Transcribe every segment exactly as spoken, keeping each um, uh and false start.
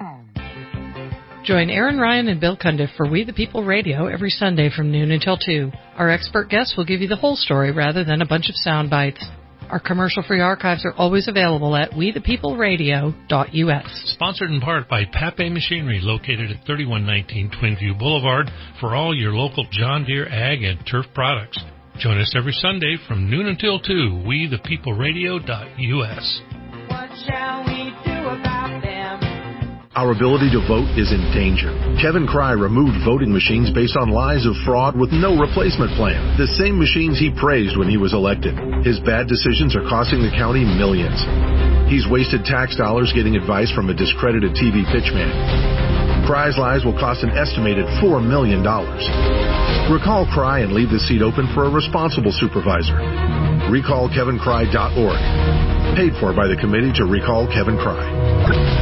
Join Aaron Ryan and Bill Cundiff for We the People Radio every Sunday from noon until two. Our expert guests will give you the whole story rather than a bunch of sound bites. Our commercial-free archives are always available at we the people radio dot u s. Sponsored in part by Pape Machinery, located at thirty-one nineteen Twinview Boulevard, for all your local John Deere ag and turf products. Join us every Sunday from noon until two, we the people radio dot u s. What shall we do about them? Our ability to vote is in danger. Kevin Cry removed voting machines based on lies of fraud with no replacement plan. The same machines he praised when he was elected. His bad decisions are costing the county millions. He's wasted tax dollars getting advice from a discredited T V pitchman. Cry's lies will cost an estimated four million dollars. Recall Cry and leave the seat open for a responsible supervisor. recall kevin cry dot org. Paid for by the Committee to Recall Kevin Cry.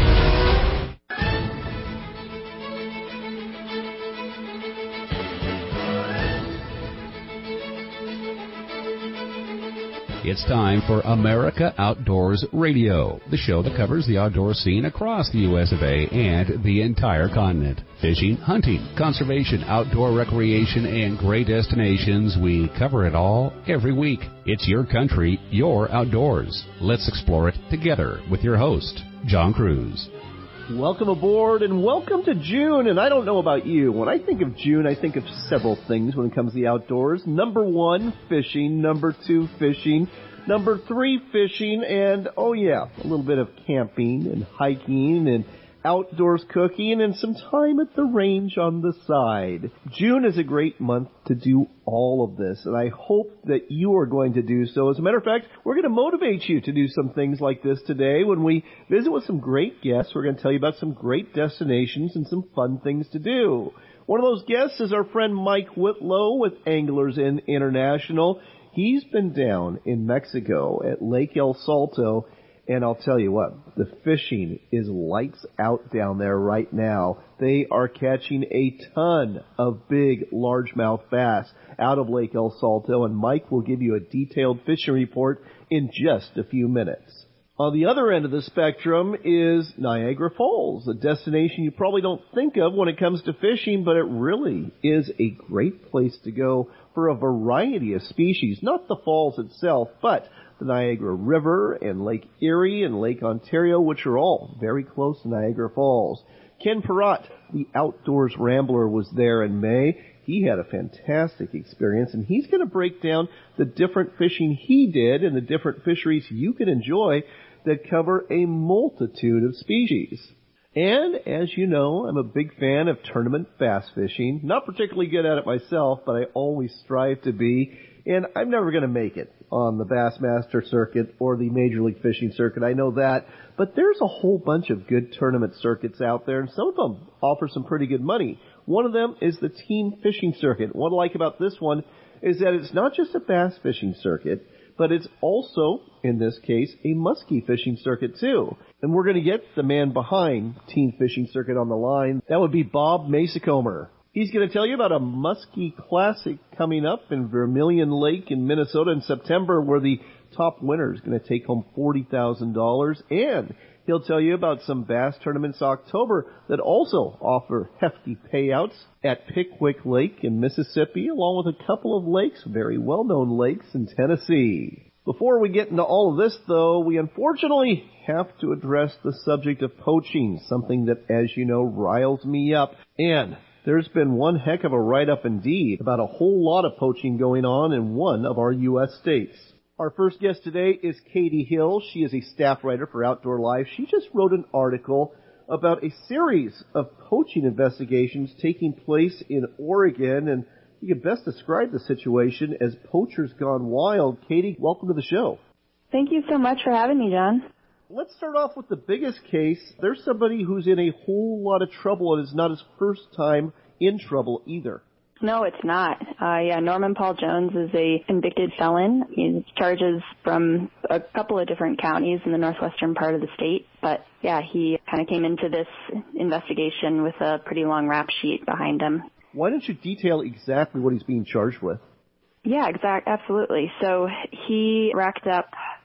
It's time for America Outdoors Radio, the show that covers the outdoor scene across the U S of A and the entire continent. Fishing, hunting, conservation, outdoor recreation, and great destinations. We cover it all every week. It's your country, your outdoors. Let's explore it together with your host, John Cruz. Welcome aboard and welcome to June. And I don't know about you. When I think of June, I think of several things when it comes to the outdoors. Number one, fishing. Number two, fishing. Number three, fishing. And, oh yeah, a little bit of camping and hiking and outdoors cooking and some time at the range on the side. June is a great month to do all of this, and I hope that you are going to do so. As a matter of fact, we're going to motivate you to do some things like this today. When we visit with some great guests, we're going to tell you about some great destinations and some fun things to do. One of those guests is our friend Mike Whitlow with Anglers Inn International. He's been down in Mexico at Lake El Salto. And I'll tell you what, the fishing is lights out down there right now. They are catching a ton of big largemouth bass out of Lake El Salto, and Mike will give you a detailed fishing report in just a few minutes. On the other end of the spectrum is Niagara Falls, a destination you probably don't think of when it comes to fishing, but it really is a great place to go for a variety of species. Not the falls itself, but the Niagara River and Lake Erie and Lake Ontario, which are all very close to Niagara Falls. Ken Perrott, the Outdoors Rambler, was there in May. He had a fantastic experience, and he's going to break down the different fishing he did and the different fisheries you can enjoy that cover a multitude of species. And, as you know, I'm a big fan of tournament bass fishing. Not particularly good at it myself, but I always strive to be. And I'm never going to make it on the Bassmaster circuit or the Major League Fishing circuit. I know that. But there's a whole bunch of good tournament circuits out there, and some of them offer some pretty good money. One of them is the Team Fishing Circuit. What I like about this one is that it's not just a bass fishing circuit, but it's also, in this case, a muskie fishing circuit too. And we're going to get the man behind Team Fishing Circuit on the line. That would be Bob Masacomer. He's going to tell you about a Muskie Classic coming up in Vermilion Lake in Minnesota in September, where the top winner is going to take home forty thousand dollars. And he'll tell you about some bass tournaments October that also offer hefty payouts at Pickwick Lake in Mississippi, along with a couple of lakes, very well-known lakes in Tennessee. Before we get into all of this, though, we unfortunately have to address the subject of poaching, something that, as you know, riles me up. And there's been one heck of a write-up indeed about a whole lot of poaching going on in one of our U S states. Our first guest today is Katie Hill. She is a staff writer for Outdoor Life. She just wrote an article about a series of poaching investigations taking place in Oregon, and you can best describe the situation as poachers gone wild. Katie, welcome to the show. Thank you so much for having me, John. Let's start off with the biggest case. There's somebody who's in a whole lot of trouble, and it's not his first time in trouble either. No, it's not. Uh, yeah, Norman Paul Jones is a convicted felon. He has charges from a couple of different counties in the northwestern part of the state. But, yeah, he kind of came into this investigation with a pretty long rap sheet behind him. Why don't you detail exactly what he's being charged with? Yeah, exact, absolutely. So he racked up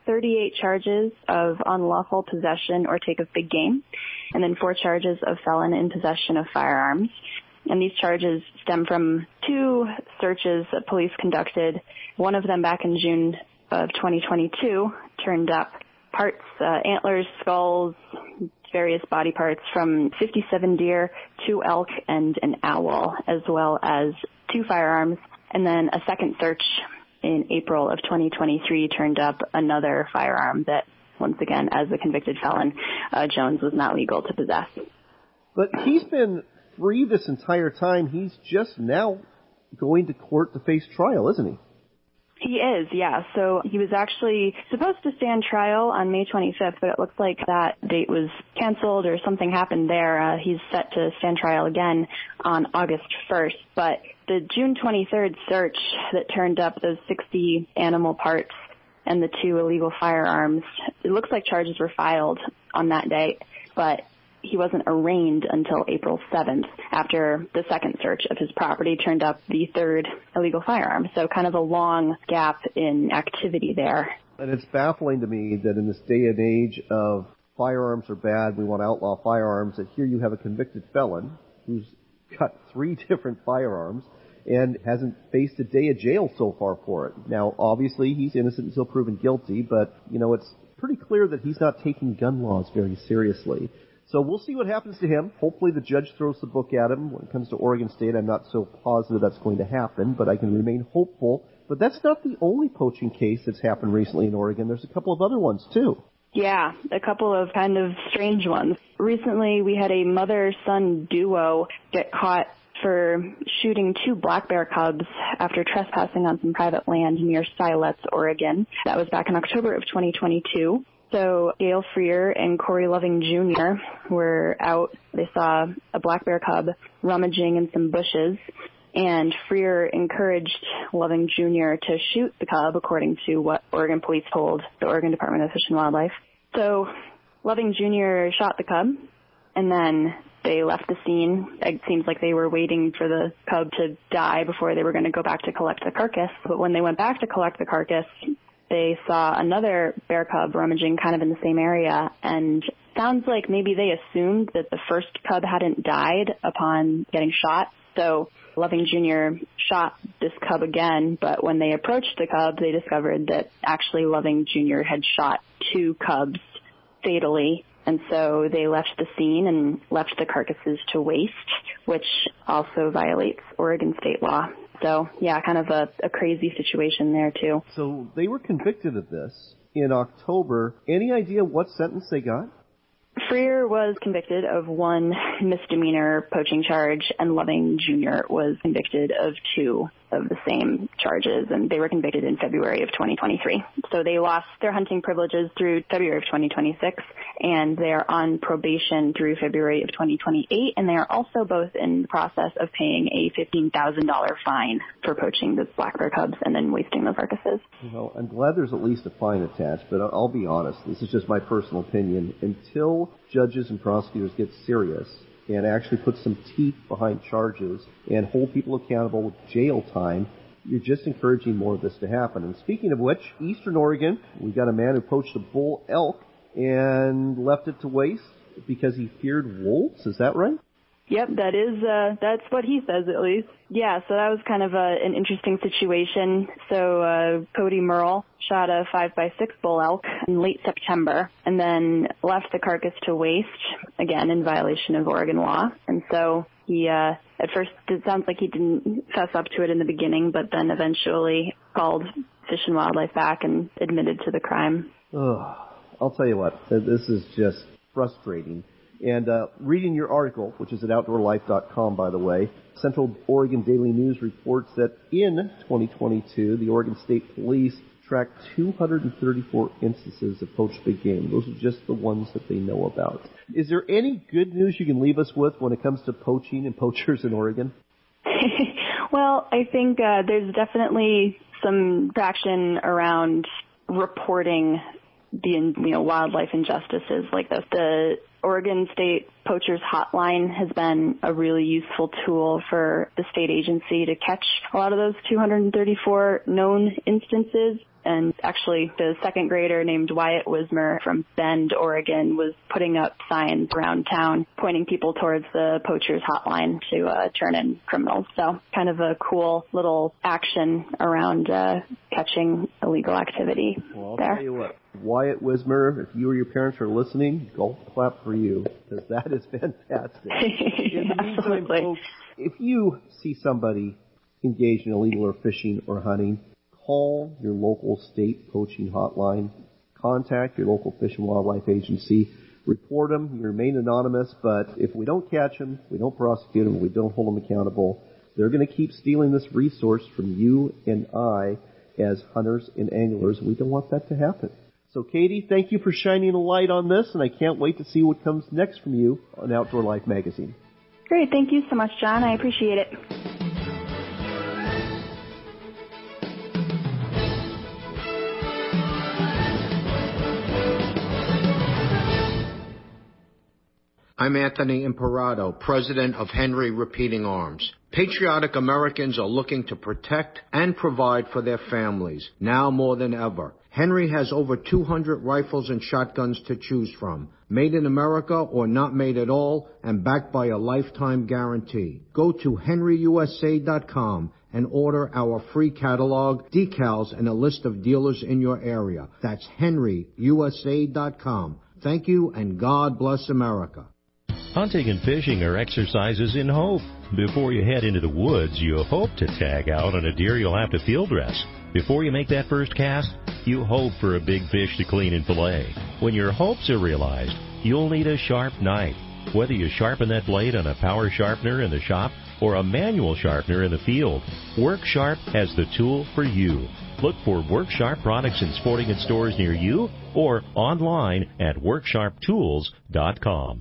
thirty-eight charges of unlawful possession or take of big game, and then four charges of felon in possession of firearms. And these charges stem from two searches that police conducted. One of them back in June of twenty twenty-two turned up parts, uh, antlers, skulls, various body parts from fifty-seven deer, two elk, and an owl, as well as two firearms. And then a second search in April of twenty twenty-three turned up another firearm that, once again, as a convicted felon, uh, Jones was not legal to possess. But he's been free this entire time. He's just now going to court to face trial, isn't he? He is, yeah. So he was actually supposed to stand trial on May twenty-fifth, but it looks like that date was canceled or something happened there. Uh, he's set to stand trial again on August first. But the June twenty-third search that turned up those sixty animal parts and the two illegal firearms, it looks like charges were filed on that date, but he wasn't arraigned until April seventh after the second search of his property turned up the third illegal firearm. So kind of a long gap in activity there. And it's baffling to me that in this day and age of firearms are bad, we want to outlaw firearms, that here you have a convicted felon who's got three different firearms and hasn't faced a day of jail so far for it. Now, obviously, he's innocent until proven guilty, but, you know, it's pretty clear that he's not taking gun laws very seriously. So we'll see what happens to him. Hopefully the judge throws the book at him. When it comes to Oregon State, I'm not so positive that's going to happen, but I can remain hopeful. But that's not the only poaching case that's happened recently in Oregon. There's a couple of other ones, too. Yeah, a couple of kind of strange ones. Recently, we had a mother-son duo get caught for shooting two black bear cubs after trespassing on some private land near Siletz, Oregon. That was back in October of twenty twenty-two. So Gail Freer and Corey Loving Junior were out. They saw a black bear cub rummaging in some bushes, and Freer encouraged Loving Junior to shoot the cub, according to what Oregon police told the Oregon Department of Fish and Wildlife. So Loving Junior shot the cub, and then they left the scene. It seems like they were waiting for the cub to die before they were going to go back to collect the carcass. But when they went back to collect the carcass, they saw another bear cub rummaging kind of in the same area, and sounds like maybe they assumed that the first cub hadn't died upon getting shot. So Loving Junior shot this cub again, but when they approached the cub, they discovered that actually Loving Junior had shot two cubs fatally, and so they left the scene and left the carcasses to waste, which also violates Oregon state law. So, yeah, kind of a, a crazy situation there, too. So they were convicted of this in October. Any idea what sentence they got? Freer was convicted of one misdemeanor poaching charge, and Loving Junior was convicted of two of the same charges, and they were convicted in February of twenty twenty-three. So they lost their hunting privileges through February of twenty twenty-six, and they are on probation through February of twenty twenty-eight, and they are also both in the process of paying a fifteen thousand dollars fine for poaching the black bear cubs and then wasting those carcasses. Well, I'm glad there's at least a fine attached, but I'll be honest, this is just my personal opinion. Until judges and prosecutors get serious and actually put some teeth behind charges and hold people accountable with jail time, you're just encouraging more of this to happen. And speaking of which, Eastern Oregon, we got a man who poached a bull elk and left it to waste because he feared wolves. Is that right? Yep, that is, uh, that's what he says at least. Yeah, so that was kind of a, an interesting situation. So, uh, Cody Merle shot a five by six bull elk in late September and then left the carcass to waste, again, in violation of Oregon law. And so he, uh, at first it sounds like he didn't fess up to it in the beginning, but then eventually called Fish and Wildlife back and admitted to the crime. Oh, I'll tell you what, this is just frustrating. And uh, reading your article, which is at outdoor life dot com, by the way, Central Oregon Daily News reports that in twenty twenty-two, the Oregon State Police tracked two hundred thirty-four instances of poached big game. Those are just the ones that they know about. Is there any good news you can leave us with when it comes to poaching and poachers in Oregon? Well, I think uh, there's definitely some traction around reporting the you know wildlife injustices like this. The Oregon State Poachers Hotline has been a really useful tool for the state agency to catch a lot of those two hundred thirty-four known instances. And actually, the second grader named Wyatt Wismer from Bend, Oregon, was putting up signs around town pointing people towards the poachers hotline to uh, turn in criminals. So kind of a cool little action around uh, catching illegal activity well, I'll there. Tell you what, Wyatt Wismer, if you or your parents are listening, golf clap for you, because that is fantastic. In the meantime, folks, if you see somebody engaged in illegal or fishing or hunting, call your local state poaching hotline. Contact your local Fish and Wildlife Agency. Report them. You remain anonymous, but if we don't catch them, we don't prosecute them, we don't hold them accountable, they're going to keep stealing this resource from you and I as hunters and anglers. We don't want that to happen. So, Katie, thank you for shining a light on this, and I can't wait to see what comes next from you on Outdoor Life magazine. Great. Thank you so much, John. I appreciate it. I'm Anthony Imperato, president of Henry Repeating Arms. Patriotic Americans are looking to protect and provide for their families, now more than ever. Henry has over two hundred rifles and shotguns to choose from, made in America or not made at all, and backed by a lifetime guarantee. Go to henry u s a dot com and order our free catalog, decals, and a list of dealers in your area. That's henry u s a dot com. Thank you, and God bless America. Hunting and fishing are exercises in hope. Before you head into the woods, you hope to tag out on a deer you'll have to field dress. Before you make that first cast, you hope for a big fish to clean and fillet. When your hopes are realized, you'll need a sharp knife. Whether you sharpen that blade on a power sharpener in the shop or a manual sharpener in the field, Work Sharp has the tool for you. Look for Work Sharp products in sporting goods stores near you or online at work sharp tools dot com.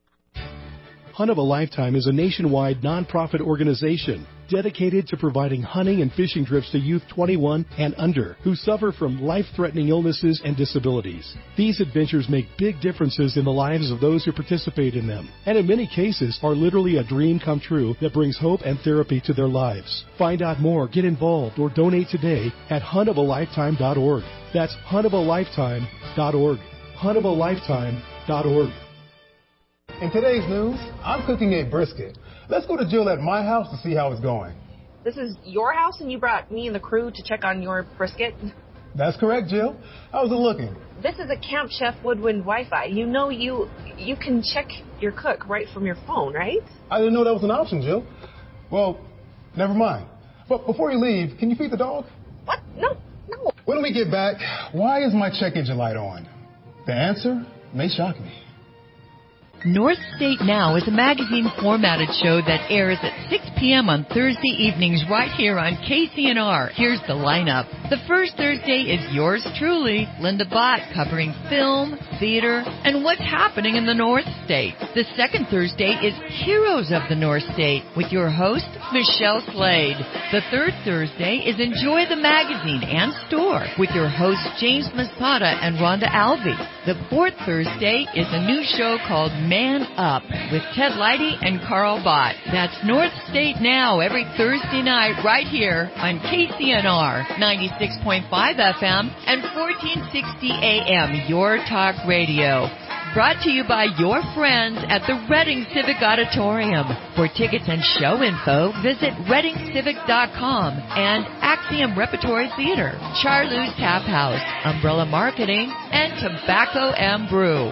Hunt of a Lifetime is a nationwide nonprofit organization dedicated to providing hunting and fishing trips to youth twenty-one and under who suffer from life-threatening illnesses and disabilities. These adventures make big differences in the lives of those who participate in them, and in many cases are literally a dream come true that brings hope and therapy to their lives. Find out more, get involved, or donate today at hunt of a lifetime dot org. That's hunt of a lifetime dot org. hunt of a lifetime dot org. In today's news, I'm cooking a brisket. Let's go to Jill at my house to see how it's going. This is your house and you brought me and the crew to check on your brisket? That's correct, Jill. How's it looking? This is a Camp Chef Woodwind Wi-Fi. You know you you can check your cook right from your phone, right? I didn't know that was an option, Jill. Well, never mind. But before you leave, can you feed the dog? What? No, no. When we get back, why is my check engine light on? The answer may shock me. North State Now is a magazine-formatted show that airs at six p.m. on Thursday evenings right here on K C N R. Here's the lineup. The first Thursday is yours truly, Linda Bott, covering film, theater, and what's happening in the North State. The second Thursday is Heroes of the North State with your host, Michelle Slade. The third Thursday is Enjoy the Magazine and Store with your hosts, James Maspada and Rhonda Alvey. The fourth Thursday is a new show called Man Up with Ted Leidy and Carl Bott. That's North State Now every Thursday night right here on K C N R ninety-six point five F M and fourteen sixty A M, Your Talk Radio. Brought to you by your friends at the Reading Civic Auditorium. For tickets and show info, visit reading civic dot com and Axiom Repertory Theater, Charlie's Tap House, Umbrella Marketing, and Tobacco and Brew.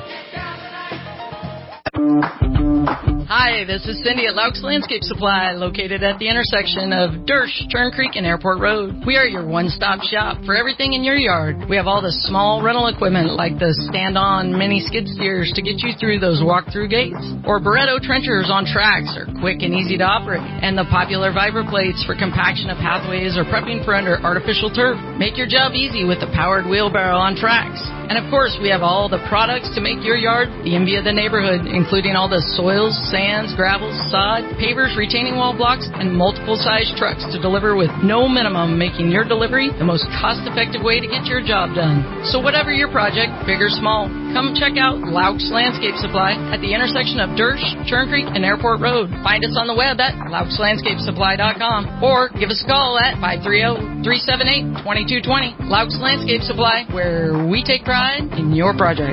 Hi, this is Cindy at Laux Landscape Supply, located at the intersection of Dersh, Turn Creek, and Airport Road. We are your one-stop shop for everything in your yard. We have all the small rental equipment like the stand-on mini skid steers to get you through those walk-through gates, or Barretto trenchers on tracks are quick and easy to operate, and the popular Vibra plates for compaction of pathways or prepping for under artificial turf. Make your job easy with the powered wheelbarrow on tracks. And of course, we have all the products to make your yard the envy of the neighborhood, including all the soils, sand, sands, gravels, sod, pavers, retaining wall blocks, and multiple size trucks to deliver with no minimum, making your delivery the most cost-effective way to get your job done. So whatever your project, big or small, come check out Laux Landscape Supply at the intersection of Dersh, Churn Creek, and Airport Road. Find us on the web at laux landscape supply dot com or give us a call at five three zero, three seven eight, two two two zero. Laux Landscape Supply, where we take pride in your project.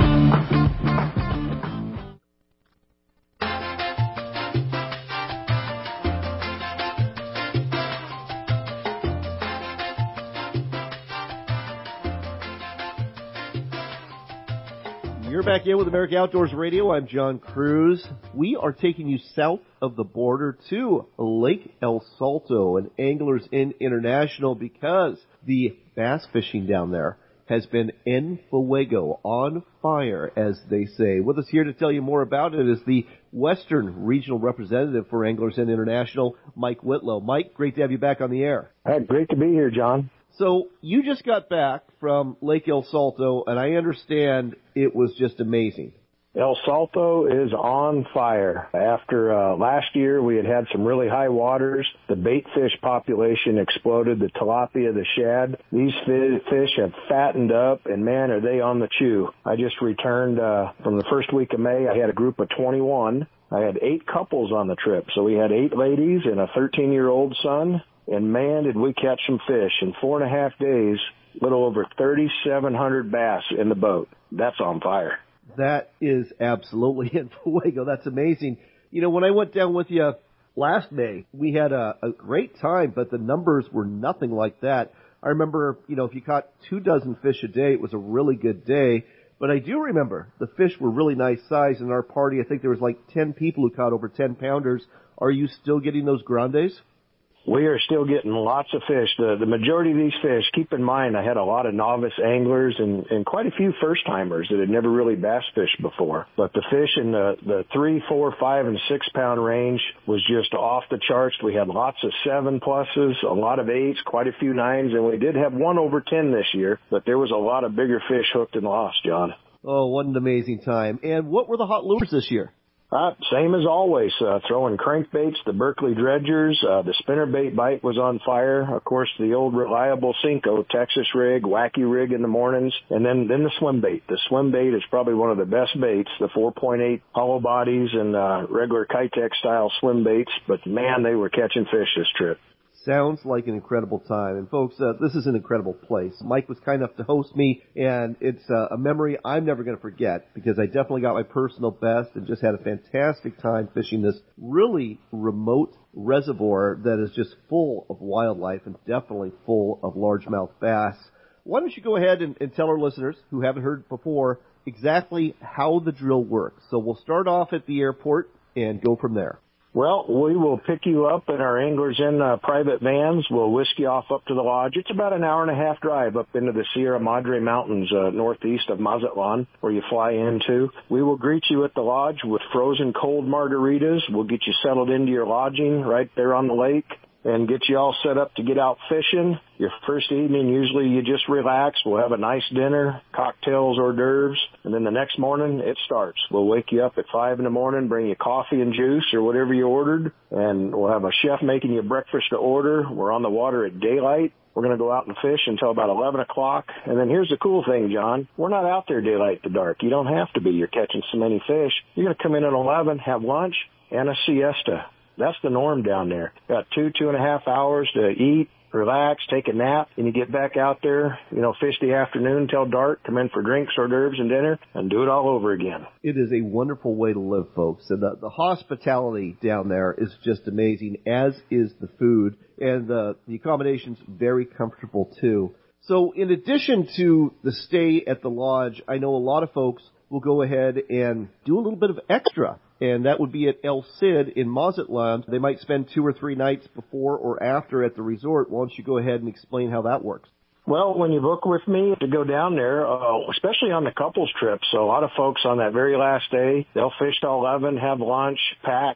You're back in with America Outdoors Radio. I'm John Cruz. We are taking you south of the border to Lake El Salto and Anglers Inn International because the bass fishing down there has been en fuego, on fire, as they say. With us here to tell you more about it is the Western Regional Representative for Anglers Inn International, Mike Whitlow. Mike, great to have you back on the air. Hey, great to be here, John. So you just got back from Lake El Salto, and I understand it was just amazing. El Salto is on fire. After uh, last year, we had had some really high waters. The bait fish population exploded, the tilapia, the shad. These fish have fattened up, and man, are they on the chew. I just returned uh, from the first week of May. I had a group of twenty-one. I had eight couples on the trip. So we had eight ladies and a thirteen-year-old son. And man, did we catch some fish. In four and a half days, a little over thirty-seven hundred bass in the boat. That's on fire. That is absolutely in fuego. That's amazing. You know, when I went down with you last May, we had a, a great time, but the numbers were nothing like that. I remember, you know, if you caught two dozen fish a day, it was a really good day. But I do remember the fish were really nice size. In our party, I think there was like ten people who caught over ten pounders. Are you still getting those grandes? We are still getting lots of fish. The, the majority of these fish, keep in mind, I had a lot of novice anglers and, and quite a few first-timers that had never really bass fished before. But the fish in the, the three, four, five, and six-pound range was just off the charts. We had lots of seven-pluses, a lot of eights, quite a few nines, and we did have one over ten this year. But there was a lot of bigger fish hooked and lost, John. Oh, what an amazing time. And what were the hot lures this year? Uh, same as always, uh, throwing crankbaits, the Berkeley dredgers, uh, the spinnerbait bite was on fire. Of course, the old reliable Cinco, Texas rig, wacky rig in the mornings, and then, then the swim bait. The swim bait is probably one of the best baits, the four point eight hollow bodies and, uh, regular Kitech style swim baits, but man, they were catching fish this trip. Sounds like an incredible time. And folks, uh, this is an incredible place. Mike was kind enough to host me, and it's uh, a memory I'm never going to forget because I definitely got my personal best and just had a fantastic time fishing this really remote reservoir that is just full of wildlife and definitely full of largemouth bass. Why don't you go ahead and, and tell our listeners who haven't heard before exactly how the drill works. So we'll start off at the airport and go from there. Well, we will pick you up in our Anglers Inn uh, private vans. We'll whisk you off up to the lodge. It's about an hour and a half drive up into the Sierra Madre Mountains uh, northeast of Mazatlan, where you fly into. We will greet you at the lodge with frozen cold margaritas. We'll get you settled into your lodging right there on the lake and get you all set up to get out fishing. Your first evening, usually you just relax. We'll have a nice dinner, cocktails, hors d'oeuvres, and then the next morning it starts. We'll wake you up at five in the morning, bring you coffee and juice or whatever you ordered, and we'll have a chef making you breakfast to order. We're on the water at daylight. We're going to go out and fish until about eleven o'clock. And then here's the cool thing, John. We're not out there daylight to dark. You don't have to be. You're catching so many fish. You're going to come in at eleven, have lunch, and a siesta. That's the norm down there. Got two, two and a half hours to eat, relax, take a nap, and you get back out there, you know, fish the afternoon till dark, come in for drinks, hors d'oeuvres, and dinner, and do it all over again. It is a wonderful way to live, folks. And the, the hospitality down there is just amazing, as is the food. And the, the accommodation's very comfortable, too. So in addition to the stay at the lodge, I know a lot of folks will go ahead and do a little bit of extra. And that would be at El Cid in Mazatlan. They might spend two or three nights before or after at the resort. Why don't you go ahead and explain how that works? Well, when you book with me to go down there, uh, especially on the couples trip, so a lot of folks on that very last day, they'll fish till eleven, have lunch, pack,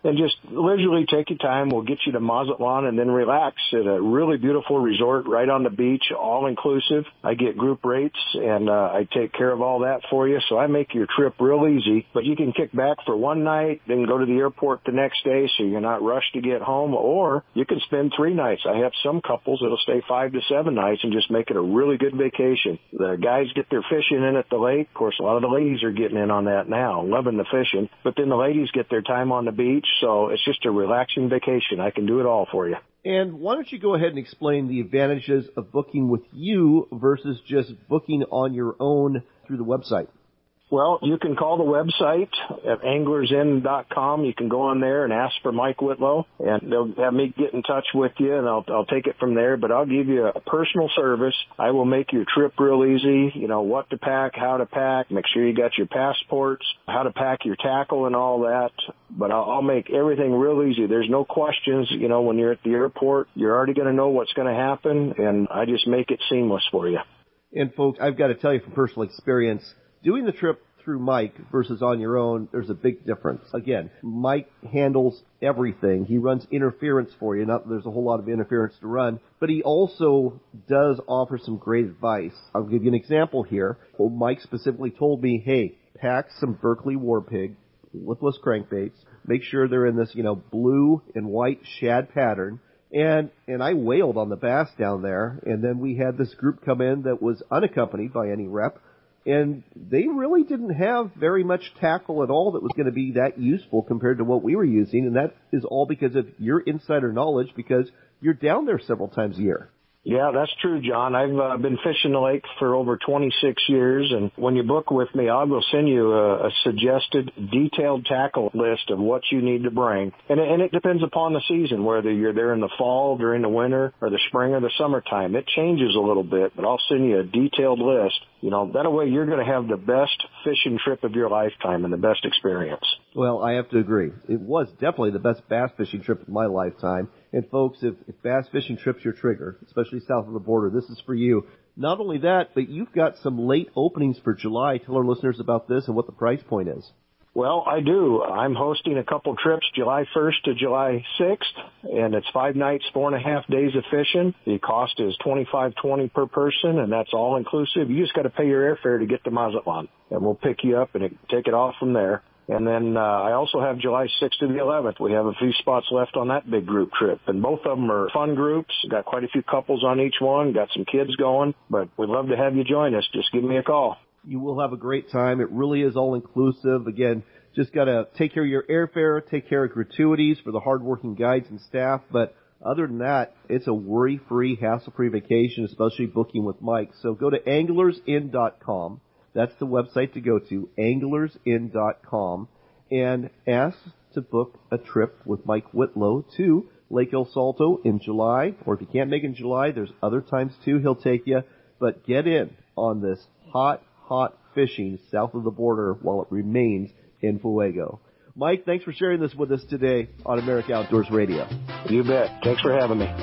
and just leisurely take your time. We'll get you to Mazatlan and then relax at a really beautiful resort right on the beach, all inclusive. I get group rates, and uh, I take care of all that for you, so I make your trip real easy. But you can kick back for one night, then go to the airport the next day so you're not rushed to get home, or you can spend three nights. I have some couples that'll stay five to seven nights and just make it a really good vacation. The guys get their fishing in at the lake. Of course, a lot of the ladies are getting in on that now, loving the fishing. But then the ladies get their time on the beach, so it's just a relaxing vacation. I can do it all for you. And why don't you go ahead and explain the advantages of booking with you versus just booking on your own through the website? Well, you can call the website at anglers inn dot com. You can go on there and ask for Mike Whitlow, and they'll have me get in touch with you, and I'll, I'll take it from there. But I'll give you a personal service. I will make your trip real easy, you know, what to pack, how to pack, make sure you got your passports, how to pack your tackle and all that. But I'll, I'll make everything real easy. There's no questions. You know, when you're at the airport, you're already going to know what's going to happen, and I just make it seamless for you. And, folks, I've got to tell you from personal experience, doing the trip through Mike versus on your own, there's a big difference. Again, Mike handles everything. He runs interference for you. Not that there's a whole lot of interference to run, but he also does offer some great advice. I'll give you an example here. Well, Mike specifically told me, hey, pack some Berkley Warpig lipless crankbaits. Make sure they're in this, you know, blue and white shad pattern. And and I wailed on the bass down there, and then we had this group come in that was unaccompanied by any rep, and they really didn't have very much tackle at all that was going to be that useful compared to what we were using, and that is all because of your insider knowledge, because you're down there several times a year. Yeah, that's true, John. I've uh, been fishing the lake for over twenty-six years, and when you book with me, I will send you a, a suggested detailed tackle list of what you need to bring. And it, and it depends upon the season, whether you're there in the fall, during the winter, or the spring or the summertime. It changes a little bit, but I'll send you a detailed list. You know, that way you're going to have the best fishing trip of your lifetime and the best experience. Well, I have to agree. It was definitely the best bass fishing trip of my lifetime. And folks, if, if bass fishing trip's your trigger, especially south of the border, this is for you. Not only that, but you've got some late openings for July. Tell our listeners about this and what the price point is. Well, I do. I'm hosting a couple trips July first to July sixth, and it's five nights, four and a half days of fishing. The cost is twenty-five twenty per person, and that's all inclusive. You just got to pay your airfare to get to Mazatlan, and we'll pick you up and it, take it off from there. And then uh, I also have July sixth to the eleventh. We have a few spots left on that big group trip, and both of them are fun groups. Got quite a few couples on each one. Got some kids going, but we'd love to have you join us. Just give me a call. You will have a great time. It really is all-inclusive. Again, just got to take care of your airfare, take care of gratuities for the hardworking guides and staff. But other than that, it's a worry-free, hassle-free vacation, especially booking with Mike. So go to anglers inn dot com. That's the website to go to, anglers inn dot com, and ask to book a trip with Mike Whitlow to Lake El Salto in July. Or if you can't make it in July, there's other times too he'll take you. But get in on this hot, hot fishing south of the border while it remains in Fuego. Mike, thanks for sharing this with us today on America Outdoors Radio. You bet. Thanks for having me.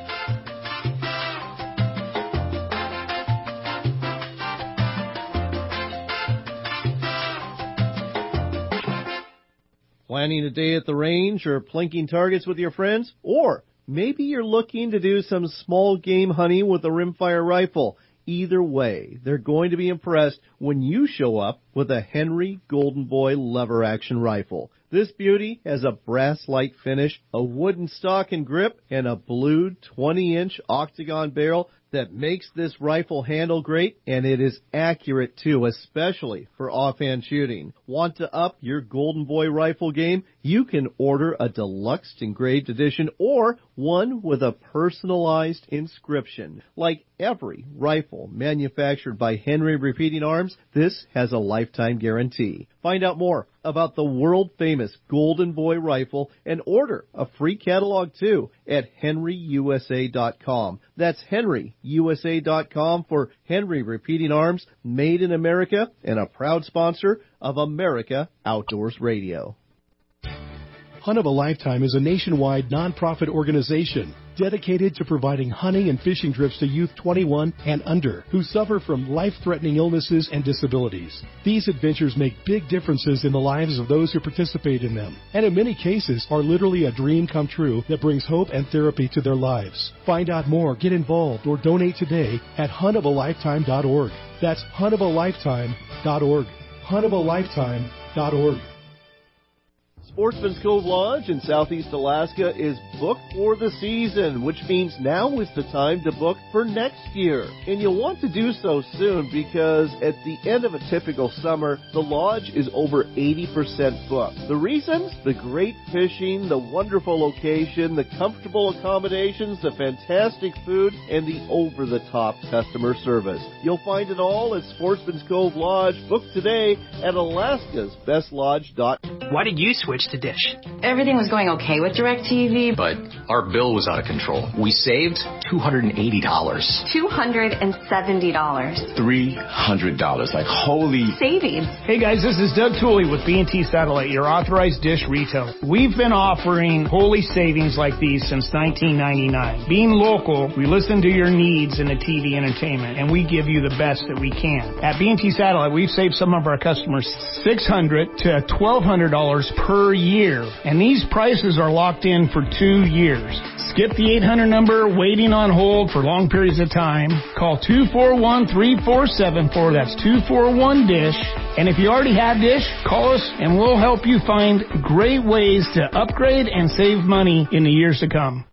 Planning a day at the range or plinking targets with your friends? Or maybe you're looking to do some small game hunting with a rimfire rifle. Either way, they're going to be impressed when you show up with a Henry Golden Boy lever action rifle. This beauty has a brass light finish, a wooden stock and grip, and a blued twenty inch octagon barrel that makes this rifle handle great, and it is accurate too, especially for offhand shooting. Want to up your Golden Boy rifle game? You can order a deluxe engraved edition or one with a personalized inscription. Like every rifle manufactured by Henry Repeating Arms, this has a lifetime guarantee. Find out more about the world-famous Golden Boy rifle and order a free catalog too at henry u s a dot com. That's henry u s a dot com for Henry Repeating Arms, made in America and a proud sponsor of America Outdoors Radio. Hunt of a Lifetime is a nationwide nonprofit organization dedicated to providing hunting and fishing trips to youth twenty-one and under who suffer from life-threatening illnesses and disabilities. These adventures make big differences in the lives of those who participate in them, and in many cases are literally a dream come true that brings hope and therapy to their lives. Find out more, get involved, or donate today at hunt of a lifetime dot org. That's hunt of a lifetime dot org. hunt of a lifetime dot org. Sportsman's Cove Lodge in Southeast Alaska is booked for the season, which means now is the time to book for next year. And you'll want to do so soon because at the end of a typical summer, the lodge is over eighty percent booked. The reasons? The great fishing, the wonderful location, the comfortable accommodations, the fantastic food, and the over-the-top customer service. You'll find it all at Sportsman's Cove Lodge. Book today at alaskas best lodge dot com. Why did you switch to Dish? Everything was going okay with DirecTV, but our bill was out of control. We saved two hundred eighty dollars. two hundred seventy dollars. three hundred dollars. Like, holy savings. Hey guys, this is Doug Tooley with B and T Satellite, your authorized Dish retailer. We've been offering holy savings like these since nineteen ninety-nine. Being local, we listen to your needs in the T V entertainment, and we give you the best that we can. At B and T Satellite, we've saved some of our customers six hundred to twelve hundred dollars per year, and these prices are locked in for two years. Skip the eight hundred number waiting on hold for long periods of time. Call two four one, three four seven four. That's two four one DISH. And if you already have Dish, call us and we'll help you find great ways to upgrade and save money in the years to come.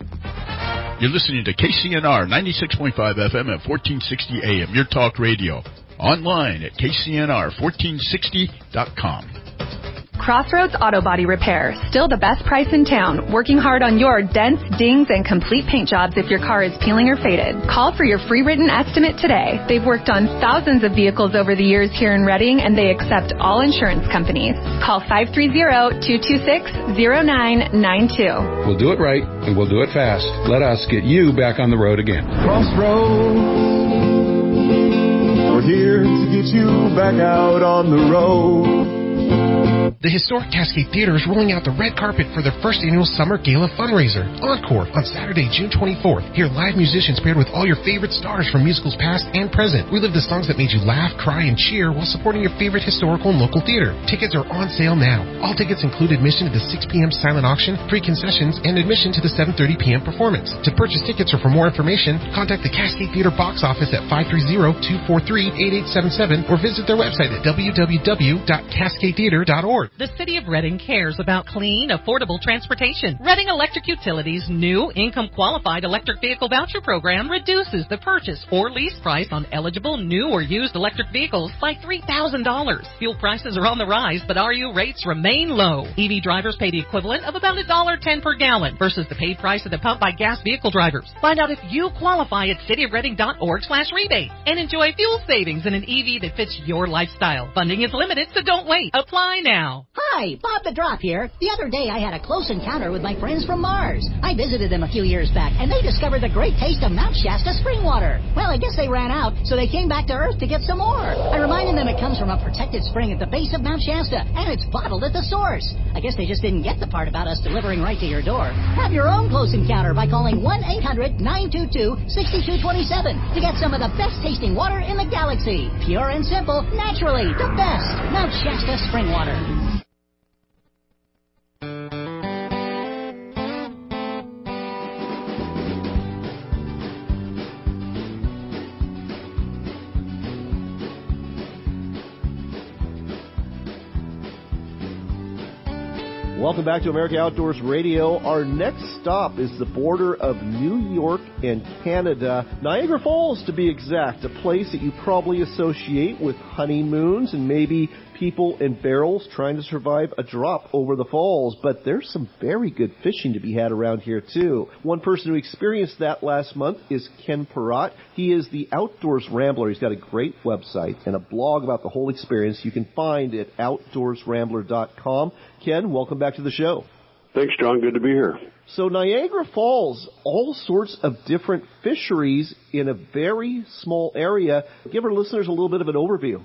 You're listening to K C N R ninety-six point five F M at fourteen sixty A M, your talk radio. Online at K C N R fourteen sixty dot com. Crossroads Auto Body Repair, still the best price in town, working hard on your dents, dings, and complete paint jobs if your car is peeling or faded. Call for your free written estimate today. They've worked on thousands of vehicles over the years here in Redding, and they accept all insurance companies. Call five three zero, two two six, zero nine nine two. We'll do it right, and we'll do it fast. Let us get you back on the road again. Crossroads, we're here to get you back out on the road. The historic Cascade Theater is rolling out the red carpet for their first annual Summer Gala fundraiser, Encore, on Saturday, June twenty-fourth. Hear live musicians paired with all your favorite stars from musicals past and present. Relive the songs that made you laugh, cry, and cheer while supporting your favorite historical and local theater. Tickets are on sale now. All tickets include admission to the six p.m. silent auction, free concessions, and admission to the seven thirty p.m. performance. To purchase tickets or for more information, contact the Cascade Theater box office at five three zero, two four three, eight eight seven seven or visit their website at w w w dot cascade theater dot org. The City of Redding cares about clean, affordable transportation. Redding Electric Utilities' new income-qualified electric vehicle voucher program reduces the purchase or lease price on eligible new or used electric vehicles by three thousand dollars. Fuel prices are on the rise, but R U rates remain low. E V drivers pay the equivalent of about one dollar ten per gallon versus the paid price at the pump by gas vehicle drivers. Find out if you qualify at city of redding dot org slash rebate and enjoy fuel savings in an E V that fits your lifestyle. Funding is limited, so don't wait. Apply now. Hi, Bob the Drop here. The other day I had a close encounter with my friends from Mars. I visited them a few years back, and they discovered the great taste of Mount Shasta spring water. Well, I guess they ran out, so they came back to Earth to get some more. I reminded them it comes from a protected spring at the base of Mount Shasta, and it's bottled at the source. I guess they just didn't get the part about us delivering right to your door. Have your own close encounter by calling one eight hundred, nine two two, six two two seven to get some of the best tasting water in the galaxy. Pure and simple, naturally, the best. Mount Shasta spring water. Welcome back to America Outdoors Radio. Our next stop is the border of New York and Canada. Niagara Falls, to be exact, a place that you probably associate with honeymoons and maybe people in barrels trying to survive a drop over the falls. But there's some very good fishing to be had around here, too. One person who experienced that last month is Ken Perrott. He is the Outdoors Rambler. He's got a great website and a blog about the whole experience you can find at outdoors rambler dot com. Ken, welcome back to the show. Thanks, John. Good to be here. So Niagara Falls, all sorts of different fisheries in a very small area. Give our listeners a little bit of an overview.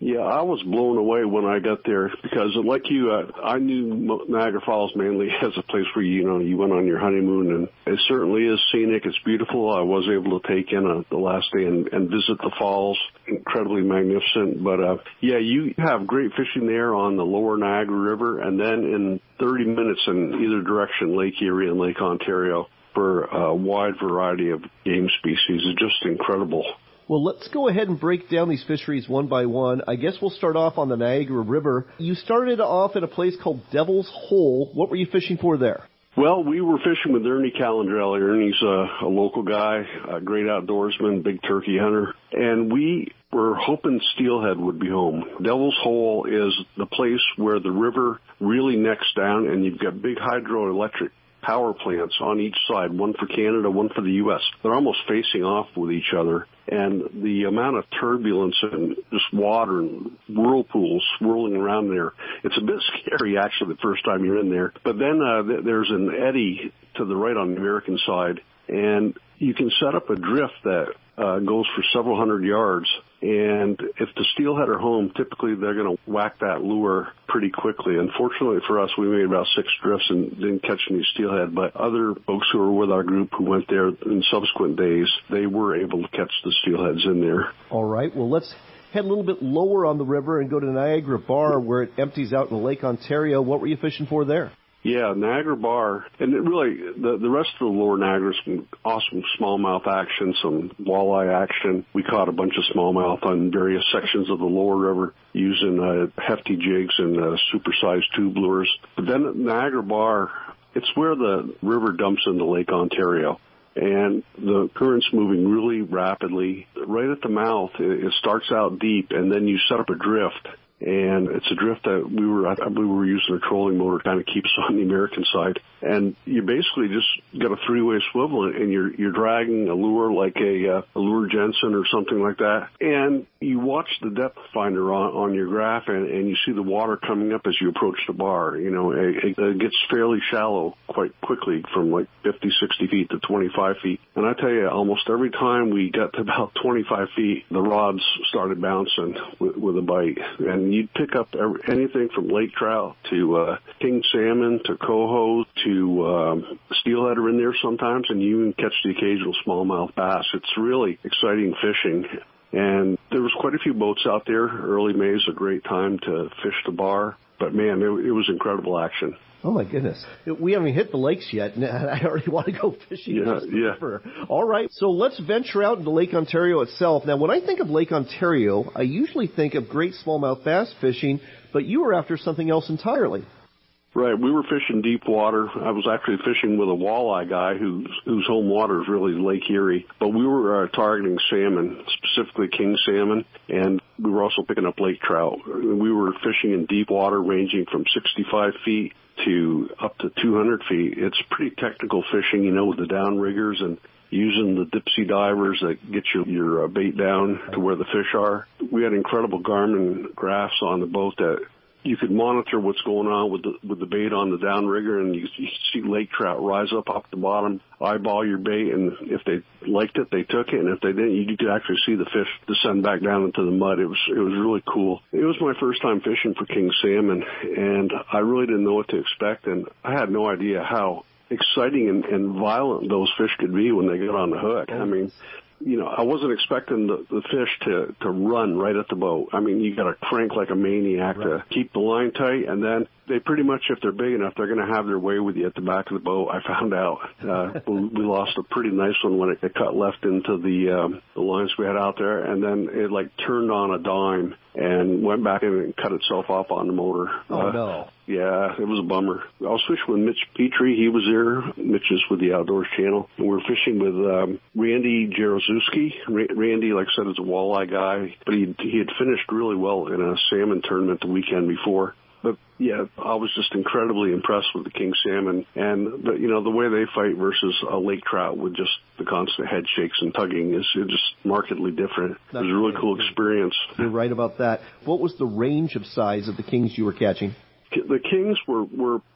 Yeah, I was blown away when I got there because, like you, uh, I knew Niagara Falls mainly as a place where, you know, you went on your honeymoon, and it certainly is scenic. It's beautiful. I was able to take in uh, the last day and, and visit the falls. Incredibly magnificent. But, uh, yeah, you have great fishing there on the lower Niagara River, and then in thirty minutes in either direction, Lake Erie and Lake Ontario for a wide variety of game species. It's just incredible. Well, let's go ahead and break down these fisheries one by one. I guess we'll start off on the Niagara River. You started off at a place called Devil's Hole. What were you fishing for there? Well, we were fishing with Ernie Calandrelli. Ernie's a, a local guy, a great outdoorsman, big turkey hunter. And we were hoping steelhead would be home. Devil's Hole is the place where the river really necks down, and you've got big hydroelectric power plants on each side, one for Canada, one for the U S. They're almost facing off with each other. And the amount of turbulence and just water and whirlpools swirling around there, it's a bit scary actually the first time you're in there. But then uh, th- there's an eddy to the right on the American side, and you can set up a drift that uh, goes for several hundred yards. And if the steelhead are home, typically they're going to whack that lure pretty quickly. Unfortunately for us, we made about six drifts and didn't catch any steelhead. But other folks who were with our group who went there in subsequent days, they were able to catch the steelheads in there. All right. Well, let's head a little bit lower on the river and go to Niagara Bar, where it empties out into Lake Ontario. What were you fishing for there? Yeah, Niagara Bar, and it really, the, the rest of the lower Niagara, some awesome smallmouth action, some walleye action. We caught a bunch of smallmouth on various sections of the lower river using uh, hefty jigs and uh, supersized tube lures. But then at Niagara Bar, it's where the river dumps into Lake Ontario. And the current's moving really rapidly. Right at the mouth, it, it starts out deep, and then you set up a drift. And it's a drift that we were, I believe we were using a trolling motor to kind of keep us on the American side. And you basically just got a three-way swivel, and you're you're dragging a lure like a, uh, a lure Jensen or something like that. And you watch the depth finder on, on your graph, and, and you see the water coming up as you approach the bar. You know, it, it gets fairly shallow quite quickly from like fifty, sixty feet to twenty-five feet. And I tell you, almost every time we got to about twenty-five feet, the rods started bouncing with, with a bite. And you'd pick up every, anything from lake trout to uh, king salmon to coho to um, steelhead are in there sometimes, and you even catch the occasional smallmouth bass. It's really exciting fishing. And there was quite a few boats out there. Early May is a great time to fish the bar. But, man, it, it was incredible action. Oh, my goodness. We haven't hit the lakes yet, and I already want to go fishing. Yeah, yeah. River. All right, so let's venture out into Lake Ontario itself. Now, when I think of Lake Ontario, I usually think of great smallmouth bass fishing, but you were after something else entirely. Right, we were fishing deep water. I was actually fishing with a walleye guy whose whose home water is really Lake Erie. But we were uh, targeting salmon, specifically king salmon, and we were also picking up lake trout. We were fishing in deep water ranging from sixty-five feet to up to two hundred feet. It's pretty technical fishing, you know, with the downriggers and using the dipsy divers that get your, your uh, bait down to where the fish are. We had incredible Garmin graphs on the boat that you could monitor what's going on with the with the bait on the downrigger, and you, you see lake trout rise up off the bottom, eyeball your bait, and if they liked it, they took it, and if they didn't, you could actually see the fish descend back down into the mud. It was it was really cool. It was my first time fishing for king salmon, and I really didn't know what to expect, and I had no idea how exciting and, and violent those fish could be when they get on the hook. I mean, you know, I wasn't expecting the, the fish to, to run right at the boat. I mean, you got to crank like a maniac right. to keep the line tight, and then they pretty much, if they're big enough, they're going to have their way with you at the back of the boat. I found out uh, we, we lost a pretty nice one when it, it cut left into the um, the lines we had out there, and then it like turned on a dime and went back in and cut itself off on the motor. Oh uh, no! Yeah, it was a bummer. I was fishing with Mitch Petrie. He was there. Mitch is with the Outdoors Channel, and we were fishing with um, Randy Jaroszewski. Ra- Randy, like I said, is a walleye guy, but he he had finished really well in a salmon tournament the weekend before. But, yeah, I was just incredibly impressed with the king salmon. And, the, you know, the way they fight versus a lake trout with just the constant head shakes and tugging is just markedly different. That's it was a really cool experience. You're right about that. What was the range of size of the kings you were catching? The kings were, were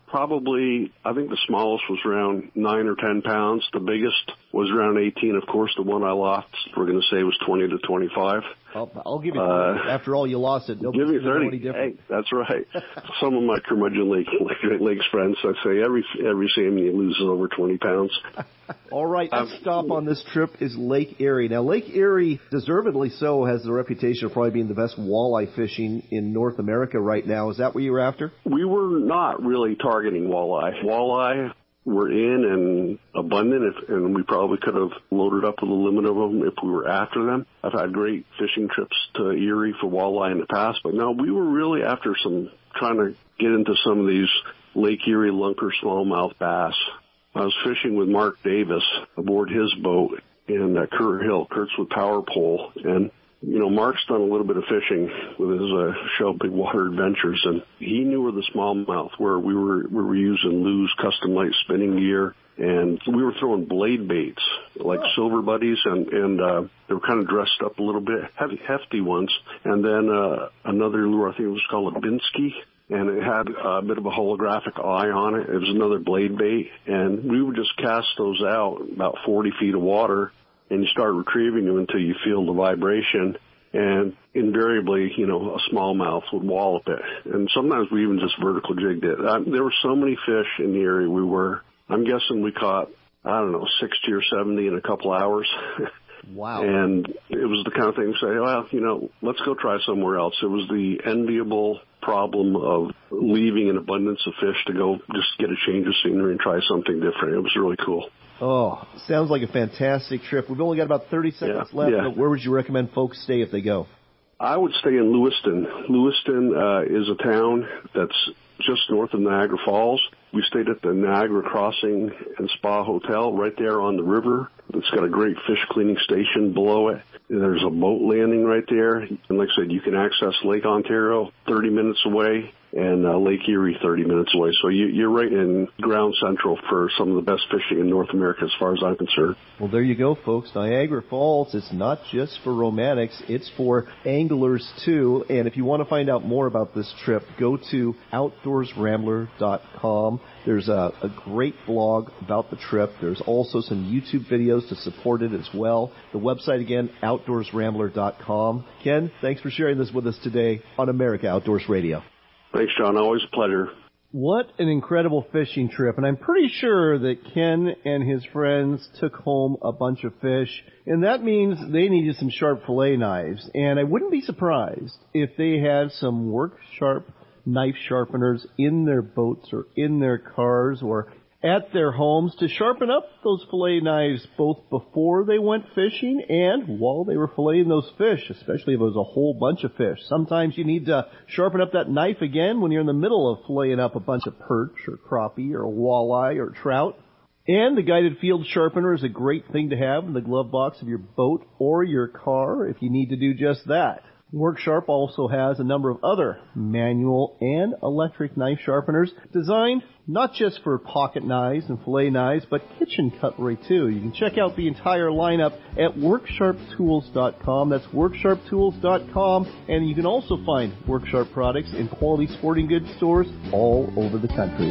probably, I think the smallest was around nine or ten pounds. The biggest was around eighteen. Of course, the one I lost, we're going to say, was twenty to twenty-five. I'll, I'll give you uh, After all, you lost it. Give me thirty. Hey, that's right. Some of my curmudgeon Lake, Lake, Lakes friends, I say every every salmon you lose is over twenty pounds. All right, next um, stop on this trip is Lake Erie. Now, Lake Erie, deservedly so, has the reputation of probably being the best walleye fishing in North America right now. Is that what you were after? We were not really targeting walleye. Walleye were in and abundant, if, and we probably could have loaded up with a limit of them if we were after them. I've had great fishing trips to Erie for walleye in the past, but no, we were really after some, trying to get into some of these Lake Erie lunker smallmouth bass. I was fishing with Mark Davis aboard his boat in uh, Kurt Hill. Kurt's with Power Pole, and you know, Mark's done a little bit of fishing with his uh, show, Big Water Adventures, and he knew where the smallmouth were. We were we were using Lou's custom light spinning gear, and we were throwing blade baits like oh. silver buddies, and and uh, they were kind of dressed up a little bit, heavy, hefty ones. And then uh, another lure, I think it was called a Binsky, and it had a bit of a holographic eye on it. It was another blade bait, and we would just cast those out about forty feet of water, and you start retrieving them until you feel the vibration, and invariably, you know, a smallmouth would wallop it. And sometimes we even just vertical jigged it. I, there were so many fish in the area we were, I'm guessing we caught, I don't know, sixty or seventy in a couple hours. Wow. And it was the kind of thing to say, well, you know, let's go try somewhere else. It was the enviable problem of leaving an abundance of fish to go just get a change of scenery and try something different. It was really cool. Oh, sounds like a fantastic trip. We've only got about thirty seconds yeah, left. Yeah. Where would you recommend folks stay if they go? I would stay in Lewiston. Lewiston uh, is a town that's just north of Niagara Falls. We stayed at the Niagara Crossing and Spa Hotel right there on the river. It's got a great fish cleaning station below it. There's a boat landing right there. And like I said, you can access Lake Ontario thirty minutes away and uh, Lake Erie thirty minutes away. So you, you're right in ground central for some of the best fishing in North America as far as I'm concerned. Well, there you go, folks. Niagara Falls, it's not just for romantics, it's for anglers too. And if you want to find out more about this trip, go to outdoors rambler dot com. There's a, a great blog about the trip. There's also some YouTube videos to support it as well. The website again, outdoors rambler dot com. Ken, thanks for sharing this with us today on America Outdoors Radio. Thanks, John. Always a pleasure. What an incredible fishing trip. And I'm pretty sure that Ken and his friends took home a bunch of fish. And that means they needed some sharp fillet knives. And I wouldn't be surprised if they had some work sharp knife sharpeners in their boats or in their cars or at their homes to sharpen up those fillet knives both before they went fishing and while they were filleting those fish, especially if it was a whole bunch of fish. Sometimes you need to sharpen up that knife again when you're in the middle of filleting up a bunch of perch or crappie or walleye or trout. And the guided field sharpener is a great thing to have in the glove box of your boat or your car if you need to do just that. WorkSharp also has a number of other manual and electric knife sharpeners designed not just for pocket knives and fillet knives, but kitchen cutlery too. You can check out the entire lineup at work sharp tools dot com. That's work sharp tools dot com. And you can also find WorkSharp products in quality sporting goods stores all over the country.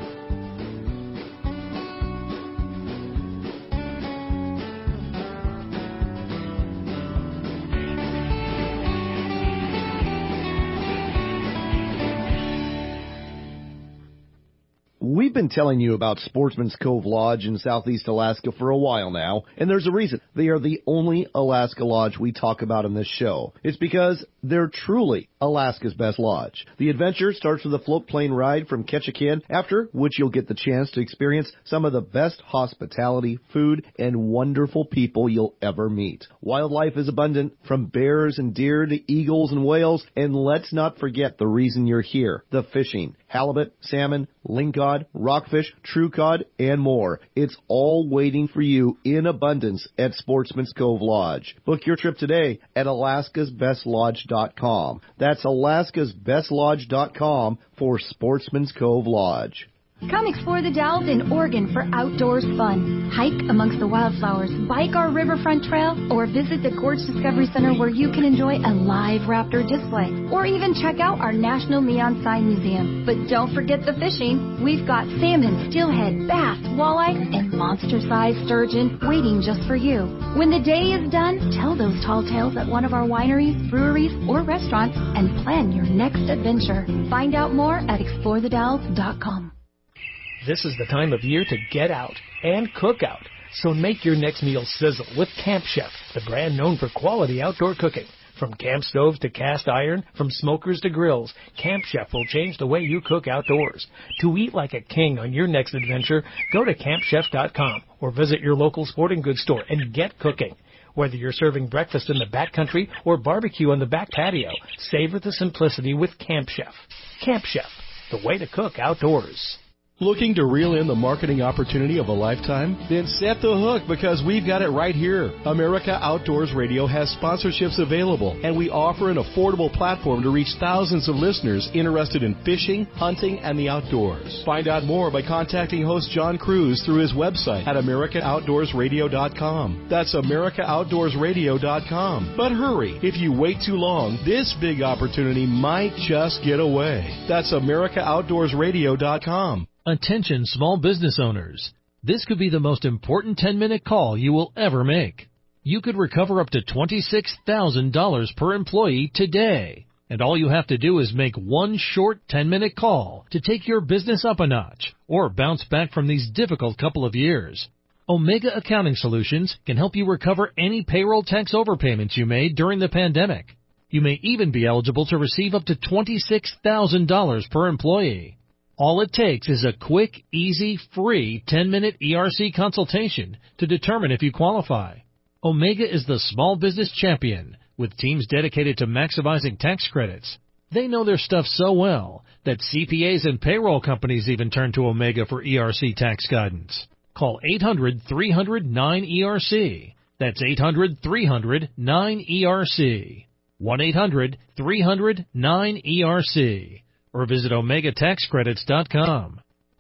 We've been telling you about Sportsman's Cove Lodge in Southeast Alaska for a while now, and there's a reason. They are the only Alaska lodge we talk about in this show. It's because they're truly Alaska's best lodge. The adventure starts with a float plane ride from Ketchikan, after which you'll get the chance to experience some of the best hospitality, food, and wonderful people you'll ever meet. Wildlife is abundant, from bears and deer to eagles and whales, and let's not forget the reason you're here, the fishing. Halibut, salmon, lingcod, rockfish, true cod, and more. It's all waiting for you in abundance at Sportsman's Cove Lodge. Book your trip today at alaskas best lodge dot com. That's alaskas best lodge dot com for Sportsman's Cove Lodge. Come explore the Dalles in Oregon for outdoors fun. Hike amongst the wildflowers, bike our riverfront trail, or visit the Gorge Discovery Center where you can enjoy a live raptor display, or even check out our National Neon Sign Museum. But don't forget the fishing. We've got salmon, steelhead, bass, walleye, and monster-sized sturgeon waiting just for you. When the day is done, tell those tall tales at one of our wineries, breweries, or restaurants and plan your next adventure. Find out more at explore the dalles dot com. This is the time of year to get out and cook out. So make your next meal sizzle with Camp Chef, the brand known for quality outdoor cooking. From camp stoves to cast iron, from smokers to grills, Camp Chef will change the way you cook outdoors. To eat like a king on your next adventure, go to camp chef dot com or visit your local sporting goods store and get cooking. Whether you're serving breakfast in the backcountry or barbecue on the back patio, savor the simplicity with Camp Chef. Camp Chef, the way to cook outdoors. Looking to reel in the marketing opportunity of a lifetime? Then set the hook, because we've got it right here. America Outdoors Radio has sponsorships available, and we offer an affordable platform to reach thousands of listeners interested in fishing, hunting, and the outdoors. Find out more by contacting host John Cruz through his website at america outdoors radio dot com. That's america outdoors radio dot com. But hurry, if you wait too long, this big opportunity might just get away. That's america outdoors radio dot com. Attention small business owners. This could be the most important ten-minute call you will ever make. You could recover up to twenty-six thousand dollars per employee today. And all you have to do is make one short ten-minute call to take your business up a notch or bounce back from these difficult couple of years. Omega Accounting Solutions can help you recover any payroll tax overpayments you made during the pandemic. You may even be eligible to receive up to twenty-six thousand dollars per employee. All it takes is a quick, easy, free ten-minute E R C consultation to determine if you qualify. Omega is the small business champion with teams dedicated to maximizing tax credits. They know their stuff so well that C P As and payroll companies even turn to Omega for E R C tax guidance. Call eight hundred, three hundred, nine E R C. That's eight hundred, three hundred, nine E R C. one eight hundred, three hundred, nine E R C. Or visit omega tax credits dot com.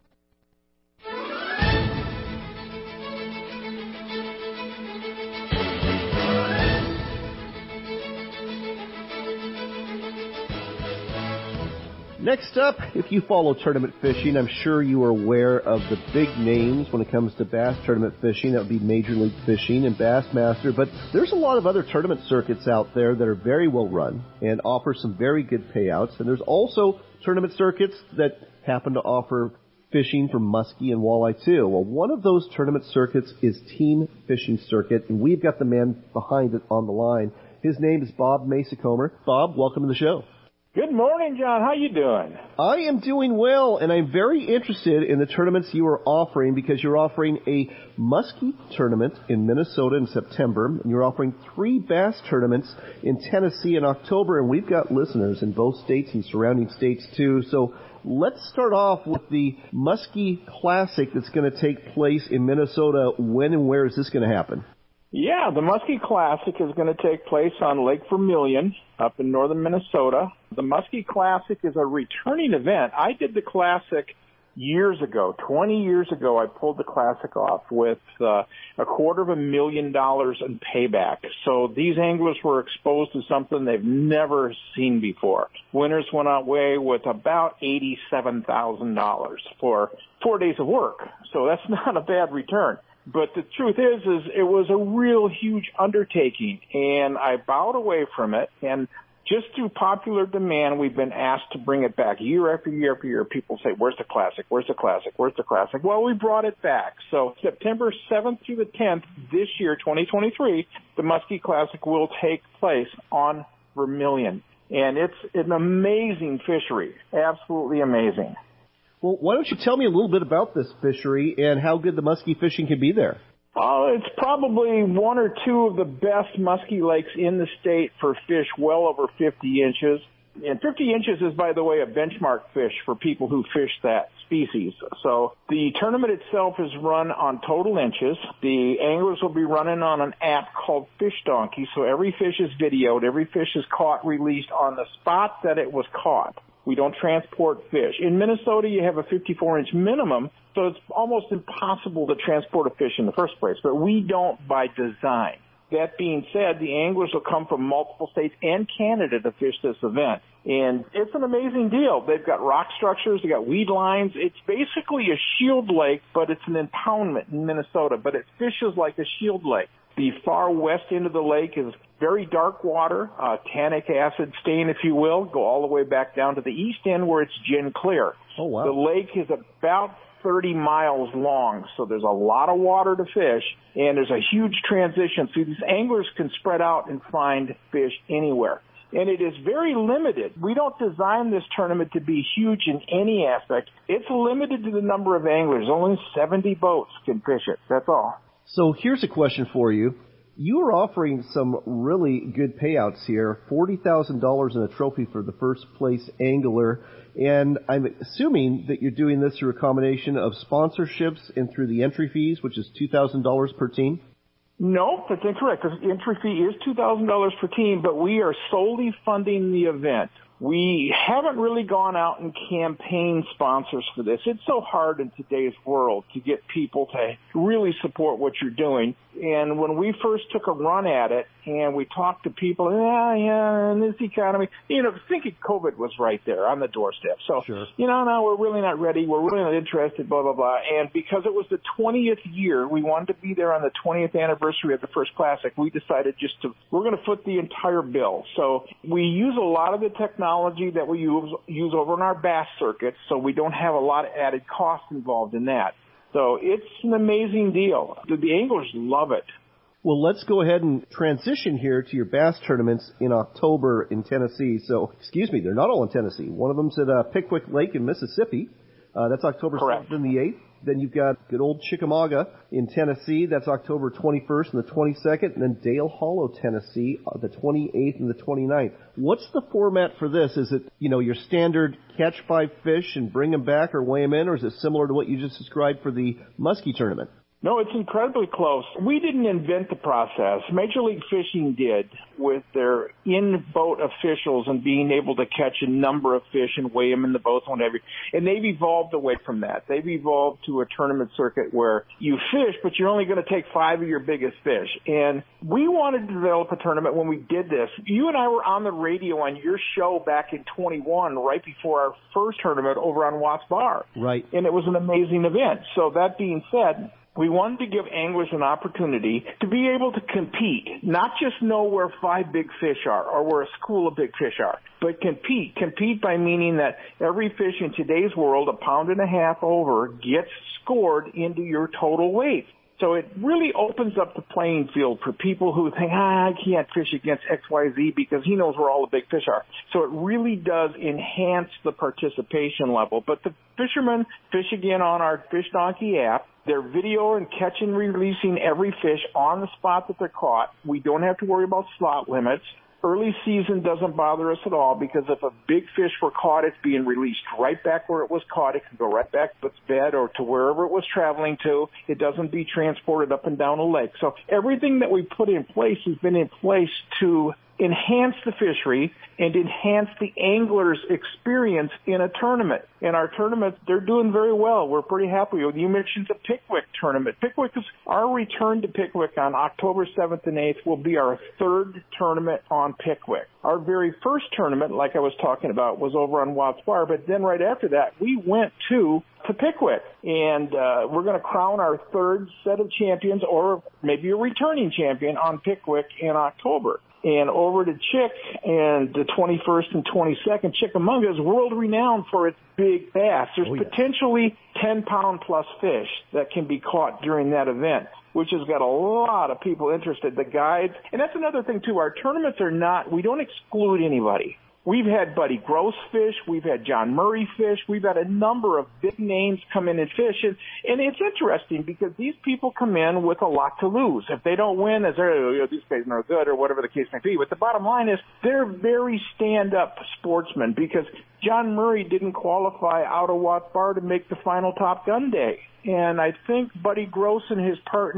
Next up, if you follow tournament fishing, I'm sure you are aware of the big names when it comes to bass tournament fishing. That would be Major League Fishing and Bassmaster. But there's a lot of other tournament circuits out there that are very well run and offer some very good payouts. And there's also tournament circuits that happen to offer fishing for muskie and walleye too. Well, one of those tournament circuits is Team Fishing Circuit, and we've got the man behind it on the line. His name is Bob Masacomer. Bob, welcome to the show. Good morning, John. How you doing? I am doing well, and I'm very interested in the tournaments you are offering, because you're offering a muskie tournament in Minnesota in September, and you're offering three bass tournaments in Tennessee in October, and we've got listeners in both states and surrounding states too. So let's start off with the Muskie Classic that's going to take place in Minnesota. When and where is this going to happen? Yeah, the Muskie Classic is going to take place on Lake Vermilion up in northern Minnesota. The Muskie Classic is a returning event. I did the Classic years ago, twenty years ago. I pulled the Classic off with uh, a quarter of a million dollars in payback. So these anglers were exposed to something they've never seen before. Winners went away with about eighty-seven thousand dollars for four days of work. So that's not a bad return. But the truth is, is it was a real huge undertaking, and I bowed away from it. And just through popular demand, we've been asked to bring it back year after year after year. People say, where's the Classic? Where's the Classic? Where's the Classic? Well, we brought it back. So September seventh through the tenth this year, twenty twenty-three, the Muskie Classic will take place on Vermilion. And it's an amazing fishery, absolutely amazing. Well, why don't you tell me a little bit about this fishery and how good the muskie fishing can be there? Uh, it's probably one or two of the best muskie lakes in the state for fish well over fifty inches. And fifty inches is, by the way, a benchmark fish for people who fish that species. So the tournament itself is run on total inches. The anglers will be running on an app called Fish Donkey. So every fish is videoed. Every fish is caught, released on the spot that it was caught. We don't transport fish. In Minnesota, you have a fifty-four inch minimum, so it's almost impossible to transport a fish in the first place, but we don't by design. That being said, the anglers will come from multiple states and Canada to fish this event. And it's an amazing deal. They've got rock structures, they've got weed lines. It's basically a shield lake, but it's an impoundment in Minnesota, but it fishes like a shield lake. The far west end of the lake is very dark water, uh, tannic acid stain, if you will, go all the way back down to the east end where it's gin clear. Oh, wow. The lake is about thirty miles long, so there's a lot of water to fish, and there's a huge transition. So these anglers can spread out and find fish anywhere. And it is very limited. We don't design this tournament to be huge in any aspect. It's limited to the number of anglers. Only seventy boats can fish it. That's all. So here's a question for you. You are offering some really good payouts here, forty thousand dollars in a trophy for the first place angler. And I'm assuming that you're doing this through a combination of sponsorships and through the entry fees, which is two thousand dollars per team? No, that's incorrect. The entry fee is two thousand dollars per team, but we are solely funding the event. We haven't really gone out and campaign sponsors for this. It's so hard in today's world to get people to really support what you're doing. And when we first took a run at it and we talked to people, yeah, yeah, in this economy, you know, thinking COVID was right there on the doorstep. So, sure. you know, no, we're really not ready. We're really not interested, blah, blah, blah. And because it was the twentieth year, we wanted to be there on the twentieth anniversary of the first Classic. We decided just to, we're going to foot the entire bill. So we use a lot of the technology that we use, use over in our bass circuit, so we don't have a lot of added costs involved in that. So it's an amazing deal. The, the anglers love it. Well, let's go ahead and transition here to your bass tournaments in October in Tennessee. So, excuse me, they're not all in Tennessee. One of them's at uh, Pickwick Lake in Mississippi. Uh, that's October Correct. seventh and the eighth. Then you've got good old Chickamauga in Tennessee. That's October twenty-first and the twenty-second. And then Dale Hollow, Tennessee, uh, the twenty-eighth and the twenty-ninth. What's the format for this? Is it, you know, your standard catch five fish and bring them back or weigh them in, or is it similar to what you just described for the Muskie tournament? No, it's incredibly close. We didn't invent the process. Major League Fishing did with their in-boat officials and being able to catch a number of fish and weigh them in the boats and whatever. And they've evolved away from that. They've evolved to a tournament circuit where you fish, but you're only going to take five of your biggest fish. And we wanted to develop a tournament when we did this. You and I were on the radio on your show back in twenty-one, right before our first tournament over on Watts Bar. Right. And it was an amazing event. So that being said, we wanted to give anglers an opportunity to be able to compete, not just know where five big fish are or where a school of big fish are, but compete. Compete by meaning that every fish in today's world, a pound and a half over, gets scored into your total weight. So it really opens up the playing field for people who think, ah, I can't fish against X Y Z because he knows where all the big fish are. So it really does enhance the participation level. But the fishermen fish again on our Fish Donkey app. They're video and catching and releasing every fish on the spot that they're caught. We don't have to worry about slot limits. Early season doesn't bother us at all because if a big fish were caught, it's being released right back where it was caught. It can go right back to its bed or to wherever it was traveling to. It doesn't be transported up and down a lake. So everything that we put in place has been in place to enhance the fishery and enhance the angler's experience in a tournament. And our tournaments, they're doing very well. We're pretty happy with. You mentioned the Pickwick tournament. Pickwick is our return to Pickwick on October seventh and eighth will be our third tournament on Pickwick. Our very first tournament, like I was talking about, was over on Watts Bar, but then right after that, we went to to Pickwick, and uh, we're going to crown our third set of champions or maybe a returning champion on Pickwick in October. And over to Chick and the twenty-first and twenty-second, Chickamauga is world-renowned for its big bass. There's oh, yeah. potentially ten-pound plus fish that can be caught during that event, which has got a lot of people interested. The guides, and that's another thing, too. Our tournaments are not, we don't exclude anybody. We've had Buddy Gross fish. We've had John Murray fish. We've had a number of big names come in and fish. And, and it's interesting because these people come in with a lot to lose. If they don't win, as they're, you know, these guys are no good or whatever the case may be. But the bottom line is they're very stand-up sportsmen because John Murray didn't qualify out of Watts Bar to make the final Top Gun day. And I think Buddy Gross and his partner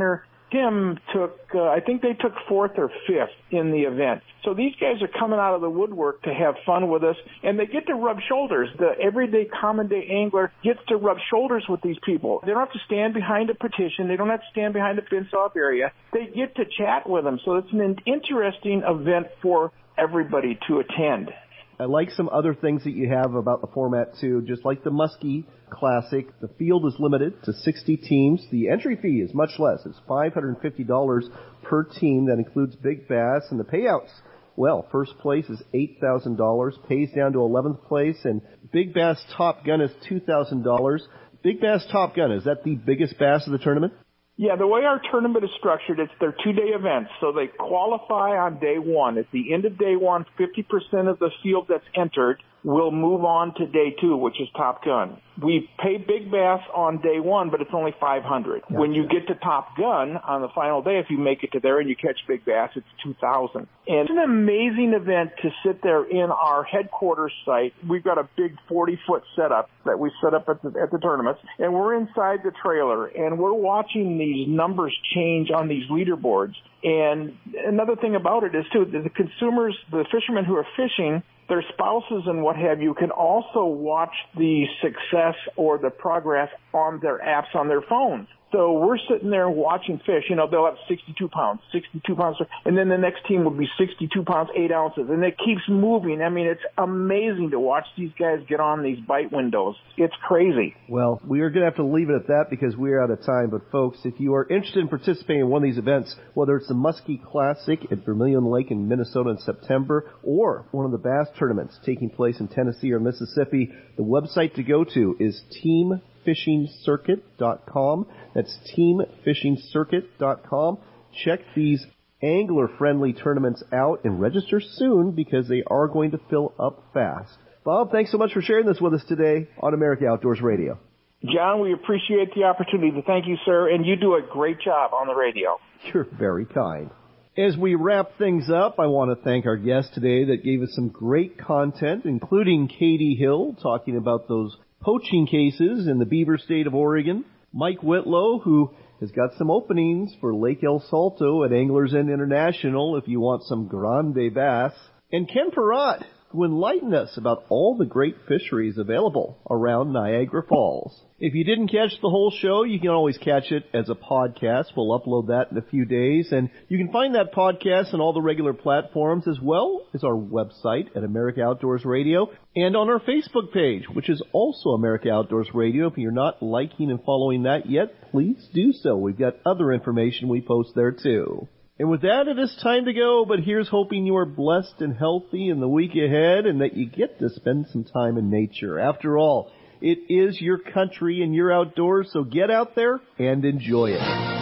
Tim took, uh, I think they took fourth or fifth in the event. So these guys are coming out of the woodwork to have fun with us, and they get to rub shoulders. The everyday common day angler gets to rub shoulders with these people. They don't have to stand behind a partition. They don't have to stand behind a fenced-off area. They get to chat with them. So it's an interesting event for everybody to attend. I like some other things that you have about the format, too. Just like the Muskie Classic, the field is limited to sixty teams. The entry fee is much less. It's five hundred fifty dollars per team. That includes big bass. And the payouts, well, first place is eight thousand dollars, pays down to eleventh place, and Big Bass Top Gun is two thousand dollars. Big Bass Top Gun, is that the biggest bass of the tournament? Yeah, the way our tournament is structured, it's their two-day events. So they qualify on day one. At the end of day one, fifty percent of the field that's entered will move on to day two, which is Top Gun. We pay Big Bass on day one, but it's only five hundred dollars. When you get to Top Gun on the final day, if you make it to there and you catch Big Bass, it's two thousand dollars. And it's an amazing event to sit there in our headquarters site. We've got a big forty-foot setup that we set up at the, at the tournaments, and we're inside the trailer, and we're watching these numbers change on these leaderboards. And another thing about it is, too, the consumers, the fishermen who are fishing, their spouses and what have you can also watch the success or the progress on their apps on their phones. So we're sitting there watching fish. You know, they'll have sixty-two pounds, sixty-two pounds, and then the next team will be sixty-two pounds, eight ounces, and it keeps moving. I mean, it's amazing to watch these guys get on these bite windows. It's crazy. Well, we are going to have to leave it at that because we are out of time. But, folks, if you are interested in participating in one of these events, whether it's the Muskie Classic at Vermilion Lake in Minnesota in September or one of the bass tournaments taking place in Tennessee or Mississippi, the website to go to is team fishing circuit dot com. That's team fishing circuit dot com. Check these angler-friendly tournaments out and register soon because they are going to fill up fast. Bob, thanks so much for sharing this with us today on America Outdoors Radio. John, we appreciate the opportunity. Thank you, sir, and you do a great job on the radio. You're very kind. As we wrap things up, I want to thank our guest today that gave us some great content, including Katie Hill talking about those poaching cases in the Beaver State of Oregon, Mike Whitlow, who has got some openings for Lake El Salto at Anglers Inn International if you want some grande bass, and Ken Perrott, who enlightened us about all the great fisheries available around Niagara Falls. If you didn't catch the whole show, you can always catch it as a podcast. We'll upload that in a few days, and you can find that podcast on all the regular platforms as well as our website at America Outdoors Radio and on our Facebook page, which is also America Outdoors Radio. If you're not liking and following that yet, please do so. We've got other information we post there too. And with that, it is time to go, but here's hoping you are blessed and healthy in the week ahead and that you get to spend some time in nature. After all, it is your country and your outdoors, so get out there and enjoy it.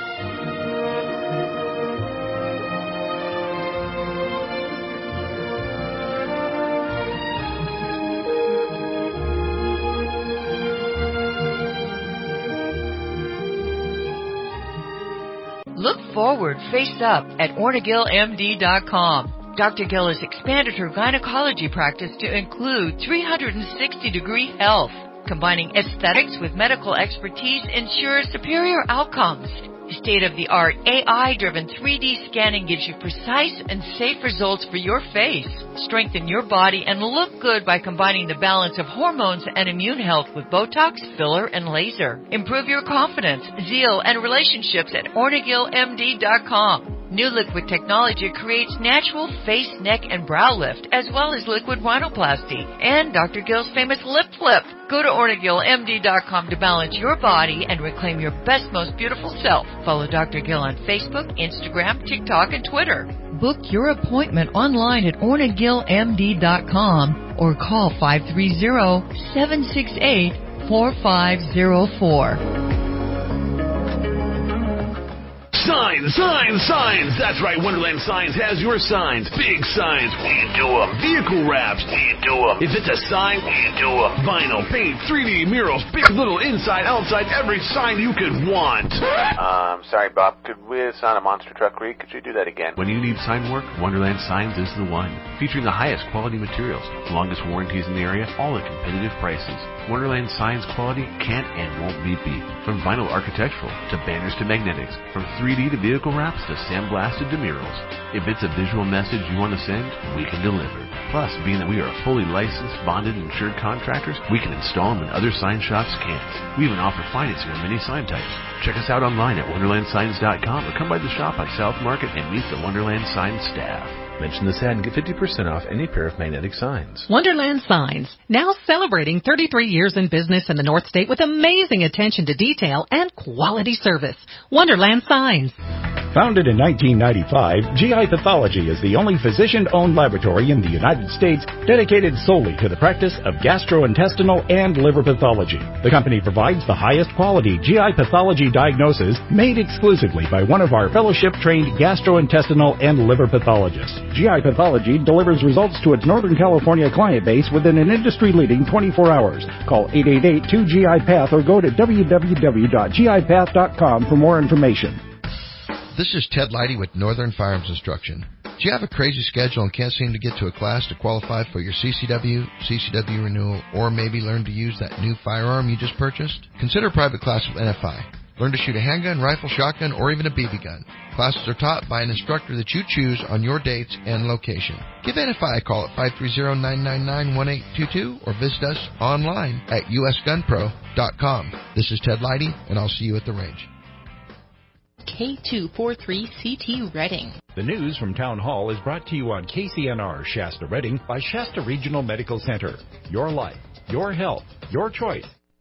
Look forward, face up at Ornegill M D dot com. Doctor Gill has expanded her gynecology practice to include three hundred sixty degree health. Combining aesthetics with medical expertise ensures superior outcomes. State-of-the-art A I-driven three D scanning gives you precise and safe results for your face. Strengthen your body and look good by combining the balance of hormones and immune health with Botox, filler, and laser. Improve your confidence, zeal, and relationships at Ornegill M D dot com. New liquid technology creates natural face, neck, and brow lift, as well as liquid rhinoplasty, and Doctor Gill's famous lip flip. Go to Ornegill M D dot com to balance your body and reclaim your best, most beautiful self. Follow Doctor Gill on Facebook, Instagram, TikTok, and Twitter. Book your appointment online at Ornegill M D dot com or call five three zero, seven six eight, four five zero four. Signs, signs, signs. That's right, Wonderland Signs has your signs. Big signs, we do them. Vehicle wraps, we do them. If it's a sign, we do them. Vinyl, paint, three D murals, big little inside, outside, every sign you could want. Um, sorry, Bob. Could we sign a monster truck Creek? Could you do that again? When you need sign work, Wonderland Signs is the one. Featuring the highest quality materials, longest warranties in the area, all at competitive prices. Wonderland Signs quality can't and won't be beat. From vinyl architectural to banners to magnetics, from three D to vehicle wraps to sandblasted to murals. If it's a visual message you want to send, we can deliver. Plus, being that we are fully licensed, bonded, and insured contractors, we can install them when other sign shops can't. We even offer financing on many sign types. Check us out online at wonderland signs dot com or come by the shop on South Market and meet the Wonderland Signs staff. Mention this ad and get fifty percent off any pair of magnetic signs. Wonderland Signs, now celebrating thirty-three years in business in the North State with amazing attention to detail and quality service. Wonderland Signs. Founded in nineteen ninety-five, G I Pathology is the only physician-owned laboratory in the United States dedicated solely to the practice of gastrointestinal and liver pathology. The company provides the highest quality G I pathology diagnosis made exclusively by one of our fellowship-trained gastrointestinal and liver pathologists. G I Pathology delivers results to its Northern California client base within an industry-leading twenty-four hours. Call eight eight eight, two G I Path or go to w w w dot g i path dot com for more information. This is Ted Leidy with Northern Firearms Instruction. Do you have a crazy schedule and can't seem to get to a class to qualify for your C C W, C C W renewal, or maybe learn to use that new firearm you just purchased? Consider a private class with N F I. Learn to shoot a handgun, rifle, shotgun, or even a B B gun. Classes are taught by an instructor that you choose on your dates and location. Give N F I a call at five three zero, nine nine nine, one eight two two or visit us online at u s gun pro dot com. This is Ted Leidy, and I'll see you at the range. K two forty-three C T Reading. The news from Town Hall is brought to you on K C N R Shasta Reading by Shasta Regional Medical Center. Your life, your health, your choice.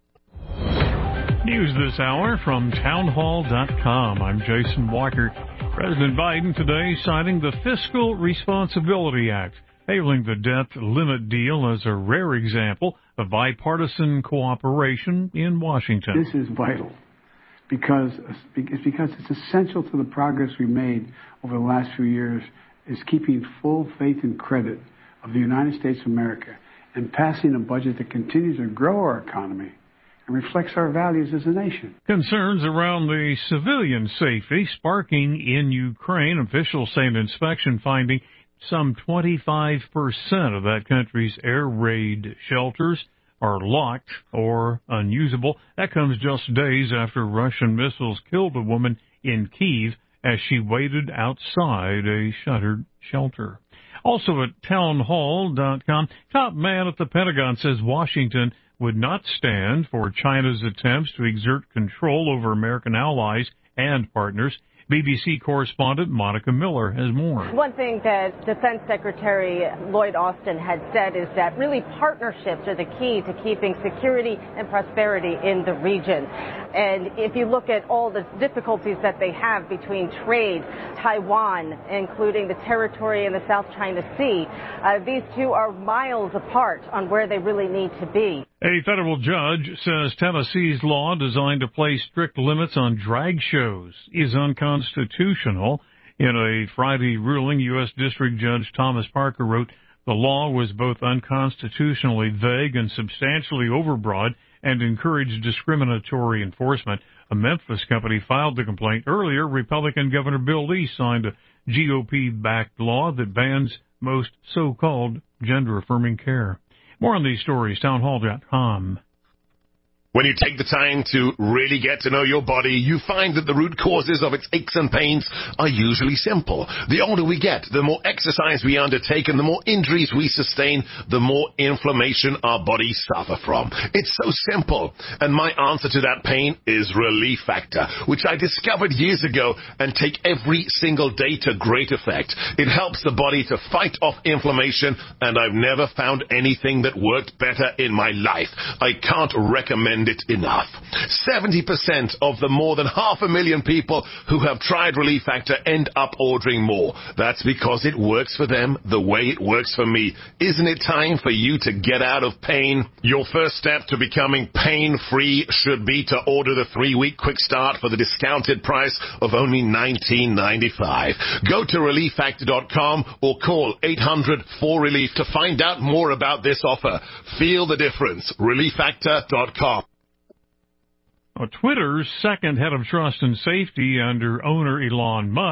News this hour from town hall dot com. I'm Jason Walker. President Biden today signing the Fiscal Responsibility Act, hailing the debt limit deal as a rare example of bipartisan cooperation in Washington. This is vital because it's because it's essential to the progress we made over the last few years is keeping full faith and credit of the United States of America and passing a budget that continues to grow our economy and reflects our values as a nation. Concerns around the civilian safety sparking in Ukraine. Officials say an inspection finding some twenty-five percent of that country's air raid shelters are locked or unusable. That comes just days after Russian missiles killed a woman in Kyiv as she waited outside a shuttered shelter. Also at town hall dot com, top man at the Pentagon says Washington would not stand for China's attempts to exert control over American allies and partners. B B C correspondent Monica Miller has more. One thing that Defense Secretary Lloyd Austin had said is that really partnerships are the key to keeping security and prosperity in the region. And if you look at all the difficulties that they have between trade, Taiwan, including the territory in the South China Sea, uh, these two are miles apart on where they really need to be. A federal judge says Tennessee's law designed to place strict limits on drag shows is unconstitutional. In a Friday ruling, U S District Judge Thomas Parker wrote, the law was both unconstitutionally vague and substantially overbroad and encouraged discriminatory enforcement. A Memphis company filed the complaint. Earlier, Republican Governor Bill Lee signed a G O P-backed law that bans most so-called gender-affirming care. More on these stories, town hall dot com. When you take the time to really get to know your body, you find that the root causes of its aches and pains are usually simple. The older we get, the more exercise we undertake, and the more injuries we sustain, the more inflammation our bodies suffer from. It's so simple. And my answer to that pain is Relief Factor, which I discovered years ago and take every single day to great effect. It helps the body to fight off inflammation, and I've never found anything that worked better in my life. I can't recommend it enough. seventy percent of the more than half a million people who have tried Relief Factor end up ordering more. That's because it works for them the way it works for me. Isn't it time for you to get out of pain? Your first step to becoming pain-free should be to order the three-week quick start for the discounted price of only nineteen ninety-five. Go to relief factor dot com or call eight hundred four relief to find out more about this offer. Feel the difference. relief factor dot com. Twitter's second head of trust and safety under owner Elon Musk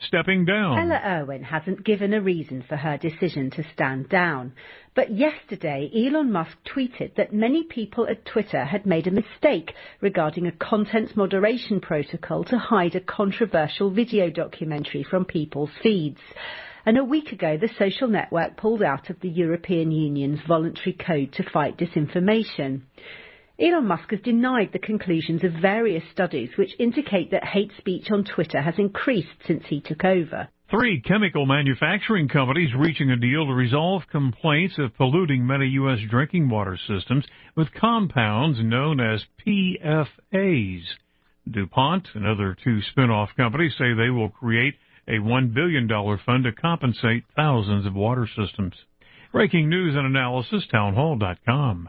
stepping down. Ella Irwin hasn't given a reason for her decision to stand down. But yesterday, Elon Musk tweeted that many people at Twitter had made a mistake regarding a content moderation protocol to hide a controversial video documentary from people's feeds. And a week ago, the social network pulled out of the European Union's voluntary code to fight disinformation. Elon Musk has denied the conclusions of various studies which indicate that hate speech on Twitter has increased since he took over. Three chemical manufacturing companies reaching a deal to resolve complaints of polluting many U S drinking water systems with compounds known as P F As. DuPont and other two spin-off companies say they will create a one billion dollars fund to compensate thousands of water systems. Breaking news and analysis, townhall dot com.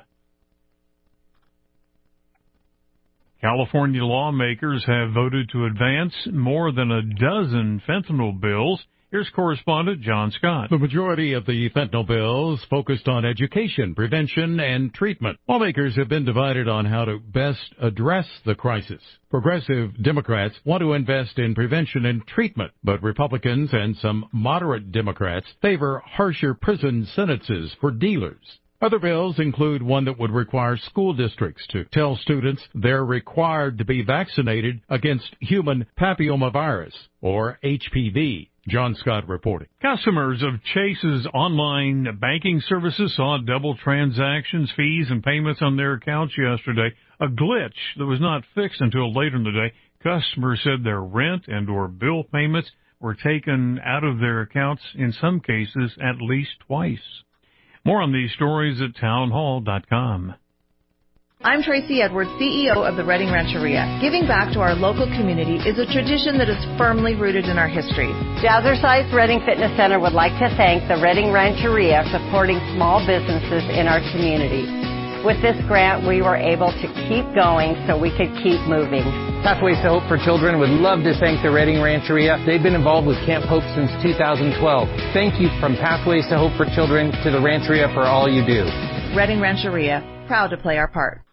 California lawmakers have voted to advance more than a dozen fentanyl bills. Here's correspondent John Scott. The majority of the fentanyl bills focused on education, prevention, and treatment. Lawmakers have been divided on how to best address the crisis. Progressive Democrats want to invest in prevention and treatment, but Republicans and some moderate Democrats favor harsher prison sentences for dealers. Other bills include one that would require school districts to tell students they're required to be vaccinated against human papillomavirus, or H P V. John Scott reporting. Customers of Chase's online banking services saw double transactions, fees, and payments on their accounts yesterday, a glitch that was not fixed until later in the day. Customers said their rent and or bill payments were taken out of their accounts, in some cases at least twice. More on these stories at townhall dot com. I'm Tracy Edwards, C E O of the Redding Rancheria. Giving back to our local community is a tradition that is firmly rooted in our history. Jazzercise Redding Fitness Center would like to thank the Redding Rancheria for supporting small businesses in our community. With this grant, we were able to keep going so we could keep moving. Pathways to Hope for Children would love to thank the Redding Rancheria. They've been involved with Camp Hope since two thousand twelve. Thank you from Pathways to Hope for Children to the Rancheria for all you do. Redding Rancheria, proud to play our part.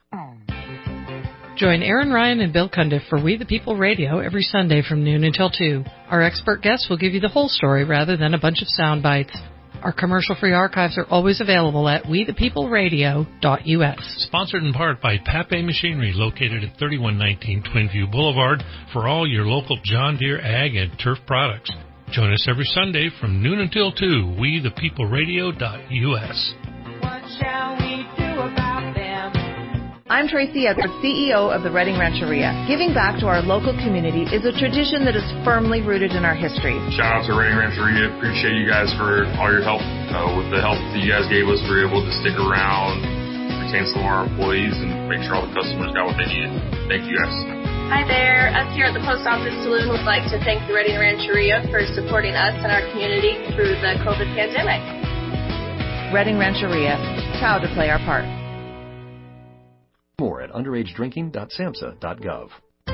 Join Aaron Ryan and Bill Cundiff for We the People Radio every Sunday from noon until two. Our expert guests will give you the whole story rather than a bunch of sound bites. Our commercial-free archives are always available at we the people radio dot U S. Sponsored in part by Pape Machinery, located at thirty-one nineteen Twinview Boulevard, for all your local John Deere ag and turf products. Join us every Sunday from noon until two, we the people radio dot U S. What shall we do about them? I'm Tracy Edwards, C E O of the Redding Rancheria. Giving back to our local community is a tradition that is firmly rooted in our history. Shout out to Redding Rancheria. Appreciate you guys for all your help. Uh, with the help that you guys gave us, we were able to stick around, retain some of our employees, and make sure all the customers got what they needed. Thank you guys. Hi there. Us here at the Post Office Saloon would like to thank the Redding Rancheria for supporting us and our community through the COVID pandemic. Redding Rancheria, proud to play our part. More at underage drinking dot samhsa dot gov.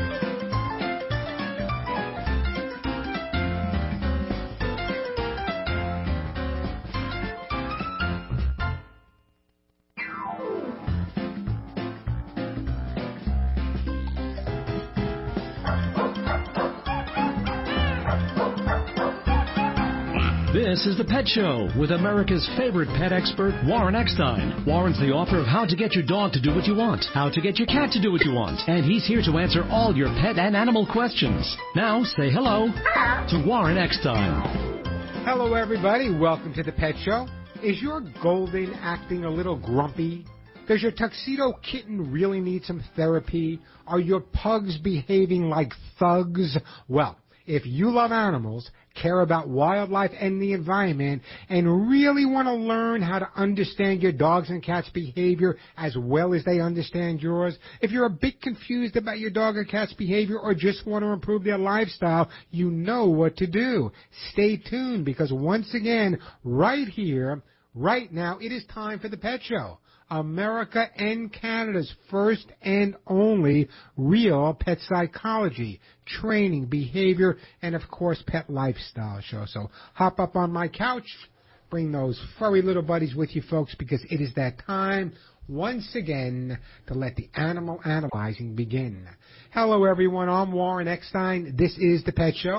This is The Pet Show with America's favorite pet expert, Warren Eckstein. Warren's the author of How to Get Your Dog to Do What You Want, How to Get Your Cat to Do What You Want, and he's here to answer all your pet and animal questions. Now, say hello to Warren Eckstein. Hello, everybody. Welcome to The Pet Show. Is your golden acting a little grumpy? Does your tuxedo kitten really need some therapy? Are your pugs behaving like thugs? Well, if you love animals, care about wildlife and the environment, and really want to learn how to understand your dog's and cat's behavior as well as they understand yours, if you're a bit confused about your dog or cat's behavior or just want to improve their lifestyle, you know what to do. Stay tuned, because once again, right here, right now, it is time for The Pet Show. America and Canada's first and only real pet psychology, training, behavior, and, of course, pet lifestyle show. So hop up on my couch, bring those furry little buddies with you, folks, because it is that time once again to let the animal analyzing begin. Hello, everyone. I'm Warren Eckstein. This is The Pet Show.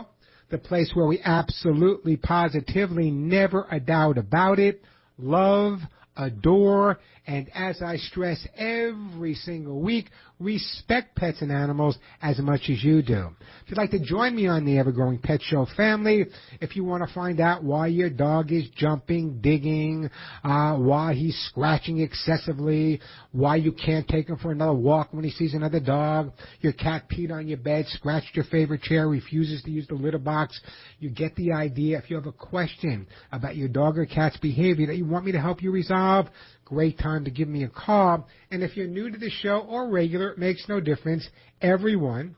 the place where we absolutely, positively, never a doubt about it, love, adore, and as I stress every single week, respect pets and animals as much as you do. If you'd like to join me on the Ever-Growing Pet Show family, if you want to find out why your dog is jumping, digging, uh, why he's scratching excessively, why you can't take him for another walk when he sees another dog, your cat peed on your bed, scratched your favorite chair, refuses to use the litter box, you get the idea. If you have a question about your dog or cat's behavior that you want me to help you resolve, great time to give me a call. And if you're new to the show or regular, it makes no difference. Everyone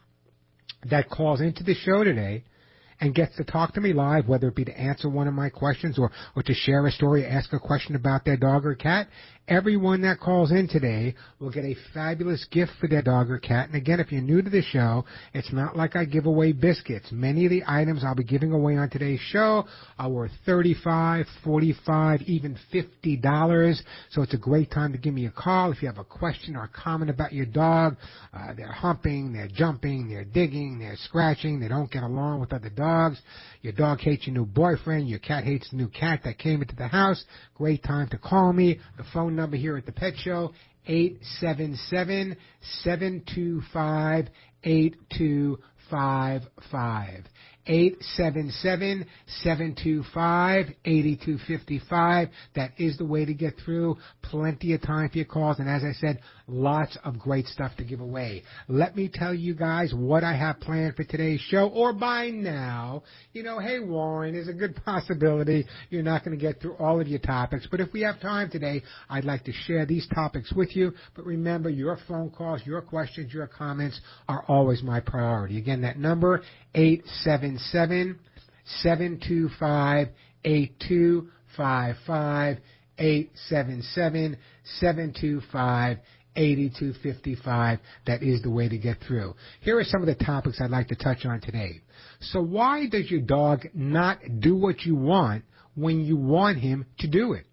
that calls into the show today and gets to talk to me live, whether it be to answer one of my questions or, or to share a story, ask a question about their dog or cat, everyone that calls in today will get a fabulous gift for their dog or cat. And again, if you're new to the show, it's not like I give away biscuits. Many of the items I'll be giving away on today's show are worth thirty-five dollars, forty-five dollars, even fifty dollars. So it's a great time to give me a call if you have a question or a comment about your dog. Uh, they're humping, they're jumping, they're digging, they're scratching, they don't get along with other dogs. Your dog hates your new boyfriend, your cat hates the new cat that came into the house. Great time to call me. The phone number here at the Pet Show, eight seven seven, seven two five, eight two five five. eight seven seven, seven two five, eight two five five. That is the way to get through. Plenty of time for your calls. And as I said, lots of great stuff to give away. Let me tell you guys what I have planned for today's show. Or by now, you know, hey, Warren, there's a good possibility you're not going to get through all of your topics. But if we have time today, I'd like to share these topics with you. But remember, your phone calls, your questions, your comments are always my priority. Again, that number, eight seven seven, seven two five, eight two five five, eight seven seven, seven two five, eight two five five. That is the way to get through. Here are some of the topics I'd like to touch on today. So why does your dog not do what you want when you want him to do it?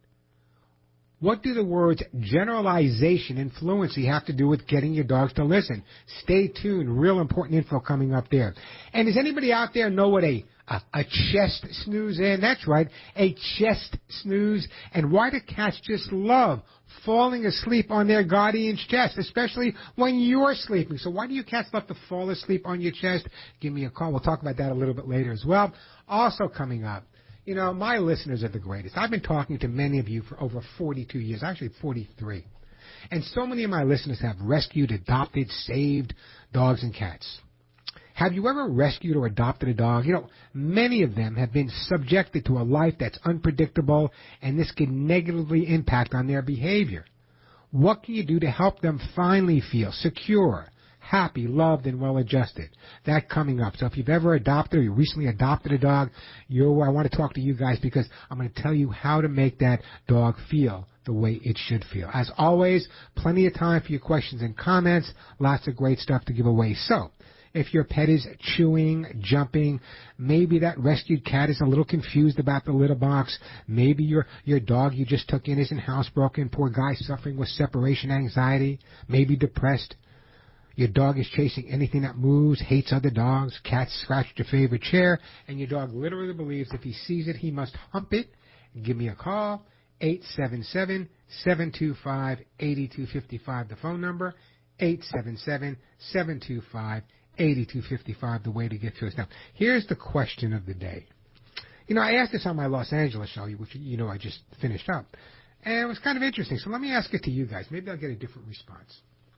What do the words generalization and fluency have to do with getting your dogs to listen? Stay tuned. Real important info coming up there. And does anybody out there know what a, a, a chest snooze is? That's right, a chest snooze. And why do cats just love falling asleep on their guardian's chest, especially when you're sleeping? So why do you cats love to fall asleep on your chest? Give me a call. We'll talk about that a little bit later as well. Also coming up, you know, my listeners are the greatest. I've been talking to many of you for over forty-two years, actually forty-three. And so many of my listeners have rescued, adopted, saved dogs and cats. Have you ever rescued or adopted a dog? You know, many of them have been subjected to a life that's unpredictable, and this can negatively impact on their behavior. What can you do to help them finally feel secure, happy, loved, and well-adjusted? That coming up. So if you've ever adopted or you recently adopted a dog, you're, I want to talk to you guys because I'm going to tell you how to make that dog feel the way it should feel. As always, plenty of time for your questions and comments. Lots of great stuff to give away. So if your pet is chewing, jumping, maybe that rescued cat is a little confused about the litter box, maybe your your dog you just took in isn't housebroken, poor guy suffering with separation anxiety, maybe depressed, your dog is chasing anything that moves, hates other dogs, cats scratched your favorite chair, and your dog literally believes if he sees it, he must hump it, give me a call, eight seven seven, seven two five, eight two five five, the phone number, eight seven seven, seven two five, eight two five five, the way to get through us. Now, here's the question of the day. You know, I asked this on my Los Angeles show, which, you know, I just finished up, and it was kind of interesting, so let me ask it to you guys. Maybe I'll get a different response.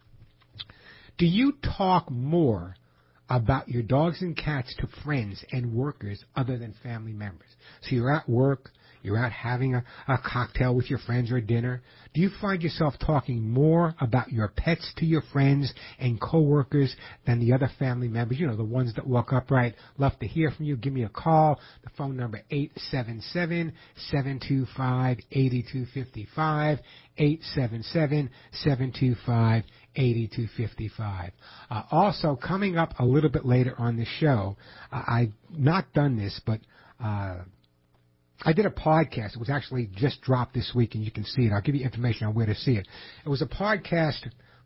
Do you talk more about your dogs and cats to friends and workers other than family members? So you're at work, you're out having a, a cocktail with your friends or dinner. Do you find yourself talking more about your pets to your friends and coworkers than the other family members? You know, the ones that walk upright. Love to hear from you. Give me a call. The phone number eight seven seven, seven two five, eight two five five, eight seven seven, seven two five, eight two five five. Uh, also, coming up a little bit later on the show, uh, I've not done this, but uh, I did a podcast. It was actually just dropped this week, and you can see it. I'll give you information on where to see it. It was a podcast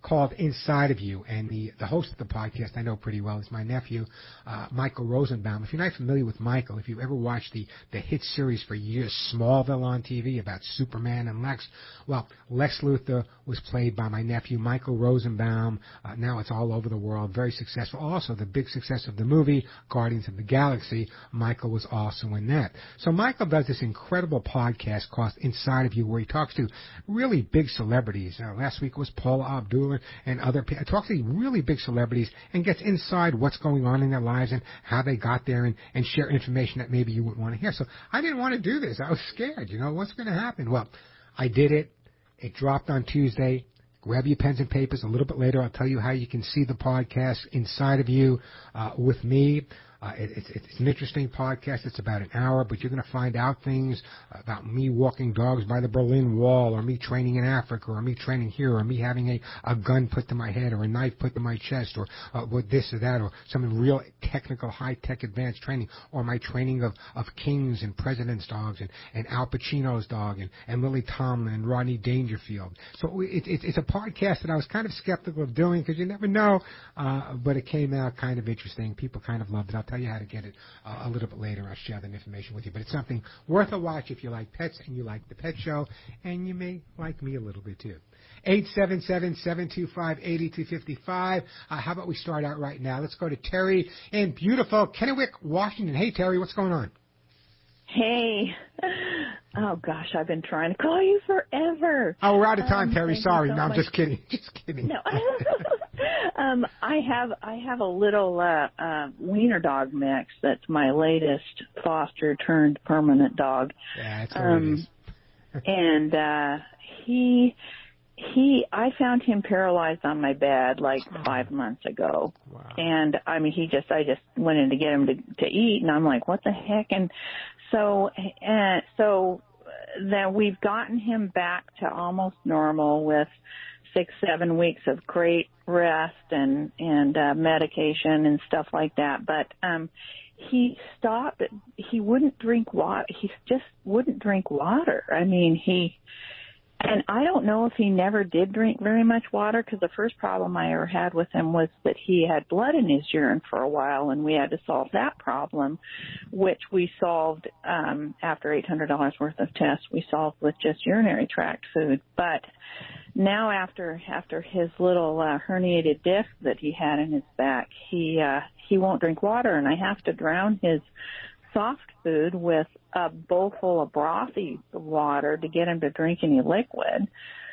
called Inside of You. And the, the host of the podcast I know pretty well is my nephew, uh, Michael Rosenbaum. If you're not familiar with Michael, if you've ever watched the, the hit series for years, Smallville on T V about Superman and Lex, well, Lex Luthor was played by my nephew, Michael Rosenbaum. Uh, now it's all over the world, very successful. Also, the big success of the movie, Guardians of the Galaxy, Michael was also in that. So Michael does this incredible podcast called Inside of You, where he talks to really big celebrities. Uh, last week was Paula Abdul and other people. Talks to really big celebrities and gets inside what's going on in their lives and how they got there, and, and share information that maybe you wouldn't want to hear. So I didn't want to do this. I was scared. You know, what's going to happen? Well, I did it. It dropped on Tuesday. Grab your pens and papers. A little bit later, I'll tell you how you can see the podcast Inside of You uh, with me. Uh, it, it's, it's an interesting podcast. It's about an hour, but you're going to find out things about me walking dogs by the Berlin Wall, or me training in Africa, or me training here, or me having a, a gun put to my head, or a knife put to my chest, or uh, what this or that, or some real technical, high-tech, advanced training, or my training of, of kings and presidents' dogs, and, and Al Pacino's dog, and, and Lily Tomlin, and Rodney Dangerfield. So it, it, it's a podcast that I was kind of skeptical of doing, because you never know, uh, but it came out kind of interesting. People kind of loved it. I'll tell you how to get it uh, a little bit later. I'll share that information with you. But it's something worth a watch if you like pets and you like the Pet Show, and you may like me a little bit too. eight seven seven, seven two five, eight two five five. Uh, how about we start out right now? Let's go to Terry in beautiful Kennewick, Washington. Hey, Terry, what's going on? Hey. Oh, gosh, I've been trying to call you forever. Oh, we're out of time, um, Terry. Sorry. So no, I'm much. just kidding. Just kidding. No. um, I have I have a little uh, uh, wiener dog mix that's my latest foster turned permanent dog. Yeah, that's what um, it is. and uh, he... He, I found him paralyzed on my bed like five months ago. Wow. And I mean, he just, I just went in to get him to, to eat, and I'm like, what the heck? And so, uh, so then we've gotten him back to almost normal with six, seven weeks of great rest and, and, uh, medication and stuff like that. But, um, he stopped, he wouldn't drink water. He just wouldn't drink water. I mean, he, And I don't know if he never did drink very much water, because the first problem I ever had with him was that he had blood in his urine for a while, and we had to solve that problem, which we solved um, after eight hundred dollars worth of tests. We solved with just urinary tract food. But now after after his little uh, herniated disc that he had in his back, he uh, he won't drink water, and I have to drown his soft food with a bowl full of brothy water to get him to drink any liquid.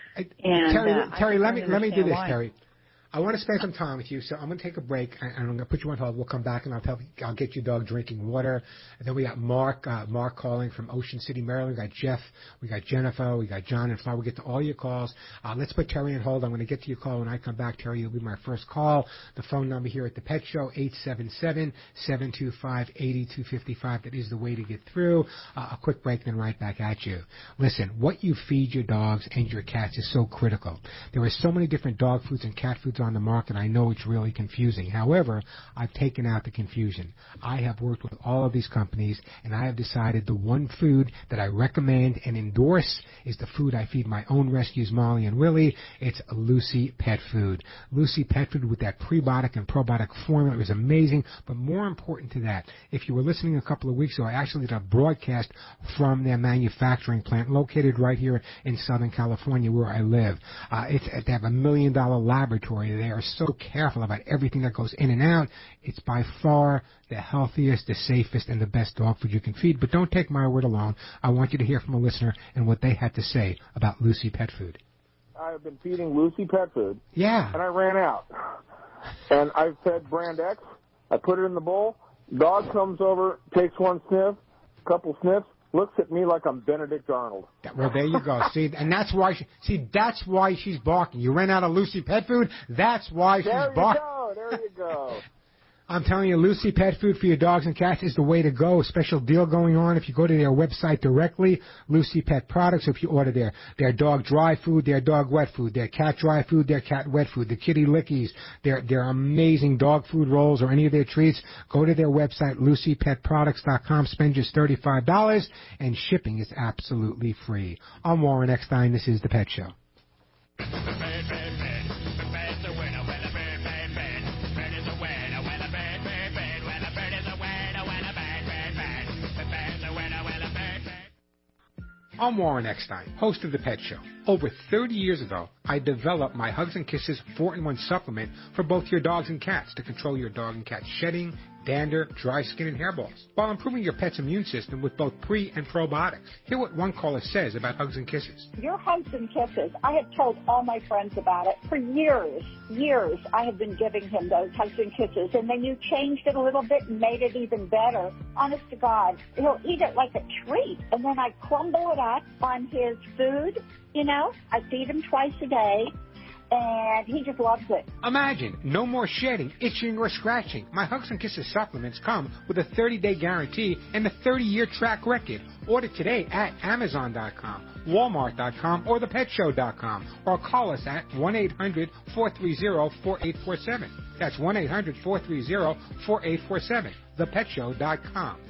And, Terry, uh, Terry, let me let me do this, why. Terry. I want to spend some time with you, so I'm going to take a break, and I'm going to put you on hold. We'll come back, and I'll tell I'll get your dog drinking water. And then we got Mark, uh, Mark calling from Ocean City, Maryland. We got Jeff, we got Jennifer, we got John and Fly. We'll get to all your calls. Uh, let's put Terry on hold. I'm going to get to your call when I come back. Terry, you'll be my first call. The phone number here at the Pet Show, eight seven seven, seven two five, eight two five five. That is the way to get through. Uh, a quick break, then right back at you. Listen, what you feed your dogs and your cats is so critical. There are so many different dog foods and cat foods on the market. I know it's really confusing. However, I've taken out the confusion. I have worked with all of these companies, and I have decided the one food that I recommend and endorse is the food I feed my own rescues, Molly and Willie. It's Lucy Pet Food. Lucy Pet Food with that prebiotic and probiotic formula is amazing, but more important to that, if you were listening a couple of weeks ago, I actually did a broadcast from their manufacturing plant located right here in Southern California where I live. Uh, it's, they have a million dollar laboratory. They are so careful about everything that goes in and out. It's by far the healthiest, the safest, and the best dog food you can feed. But don't take my word alone. I want you to hear from a listener and what they had to say about Lucy Pet Food. I've been feeding Lucy Pet Food. Yeah. And I ran out. And I've fed Brand X. I put it in the bowl. Dog comes over, takes one sniff, couple sniffs, looks at me like I'm Benedict Arnold. Well, there you go. See, and that's why she, see, that's why she's barking. You ran out of Lucy Pet Food. That's why there she's barking. There you go. There you go. I'm telling you, Lucy Pet Food for your dogs and cats is the way to go. A special deal going on if you go to their website directly, Lucy Pet Products. If you order their, their dog dry food, their dog wet food, their cat dry food, their cat wet food, the kitty lickies, their, their amazing dog food rolls or any of their treats, go to their website, lucy pet products dot com. Spend just thirty-five dollars, and shipping is absolutely free. I'm Warren Eckstein. This is The Pet Show. Bad, bad, bad, bad. I'm Warren Eckstein, host of The Pet Show. Over thirty years ago, I developed my Hugs and Kisses four in one supplement for both your dogs and cats to control your dog and cat shedding, dander, dry skin, and hairballs, while improving your pet's immune system with both pre- and probiotics. Hear what one caller says about Hugs and Kisses. Your Hugs and Kisses, I have told all my friends about it for years. Years I have been giving him those Hugs and Kisses, and then you changed it a little bit and made it even better. Honest to God, he'll eat it like a treat, and then I crumble it up on his food. You know, I feed him twice a day, and he just loves it. Imagine, no more shedding, itching, or scratching. My Hugs and Kisses supplements come with a thirty-day guarantee and a thirty-year track record. Order today at Amazon dot com, Walmart dot com, or the pet show dot com, or call us at one eight hundred four three zero four eight four seven. That's one eight hundred four three zero four eight four seven, the pet show dot com.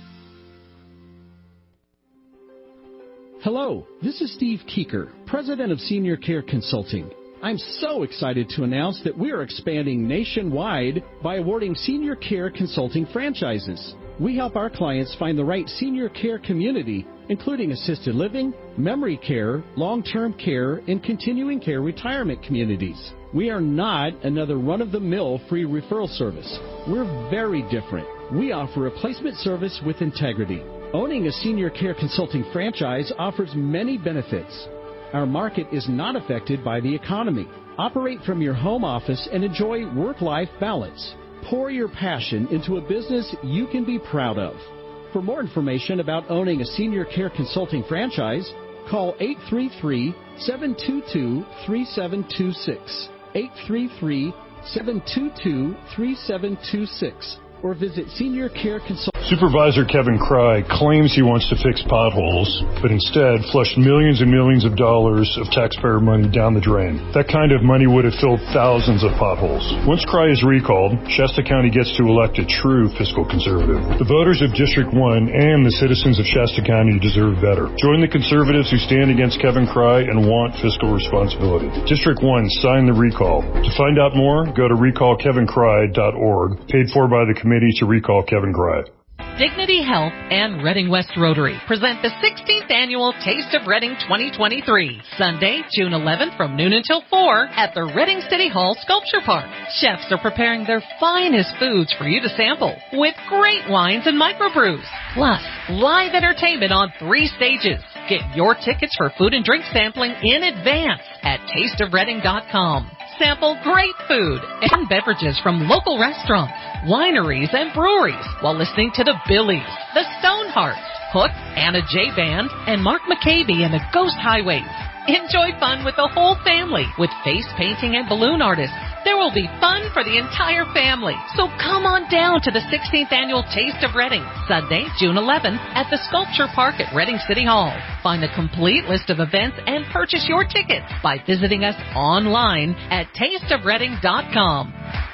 Hello, this is Steve Keeker, President of Senior Care Consulting. I'm so excited to announce that we are expanding nationwide by awarding Senior Care Consulting franchises. We help our clients find the right senior care community, including assisted living, memory care, long-term care, and continuing care retirement communities. We are not another run-of-the-mill free referral service. We're very different. We offer a placement service with integrity. Owning a Senior Care Consulting franchise offers many benefits. Our market is not affected by the economy. Operate from your home office and enjoy work-life balance. Pour your passion into a business you can be proud of. For more information about owning a Senior Care Consulting franchise, call eight three three, seven two two, three seven two six, eight three three, seven two two, three seven two six, or visit Senior Care Consulting. Supervisor Kevin Cry claims he wants to fix potholes, but instead flushed millions and millions of dollars of taxpayer money down the drain. That kind of money would have filled thousands of potholes. Once Cry is recalled, Shasta County gets to elect a true fiscal conservative. The voters of District one and the citizens of Shasta County deserve better. Join the conservatives who stand against Kevin Cry and want fiscal responsibility. District one, sign the recall. To find out more, go to recall kevin cry dot org, paid for by the Committee to Recall Kevin Cry. Dignity Health and Reading West Rotary present the sixteenth Annual Taste of Reading twenty twenty-three, Sunday, June eleventh from noon until four at the Reading City Hall Sculpture Park. Chefs are preparing their finest foods for you to sample with great wines and microbrews. Plus, live entertainment on three stages. Get your tickets for food and drink sampling in advance at taste of reading dot com. Sample great food and beverages from local restaurants, wineries, and breweries while listening to the Billies, the Stonehearts, Hook, Anna J. Band, and Mark McCabe and the Ghost Highways. Enjoy fun with the whole family with face painting and balloon artists. There will be fun for the entire family. So come on down to the sixteenth Annual Taste of Reading, Sunday, June eleventh at the Sculpture Park at Reading City Hall. Find the complete list of events and purchase your tickets by visiting us online at taste of reading dot com.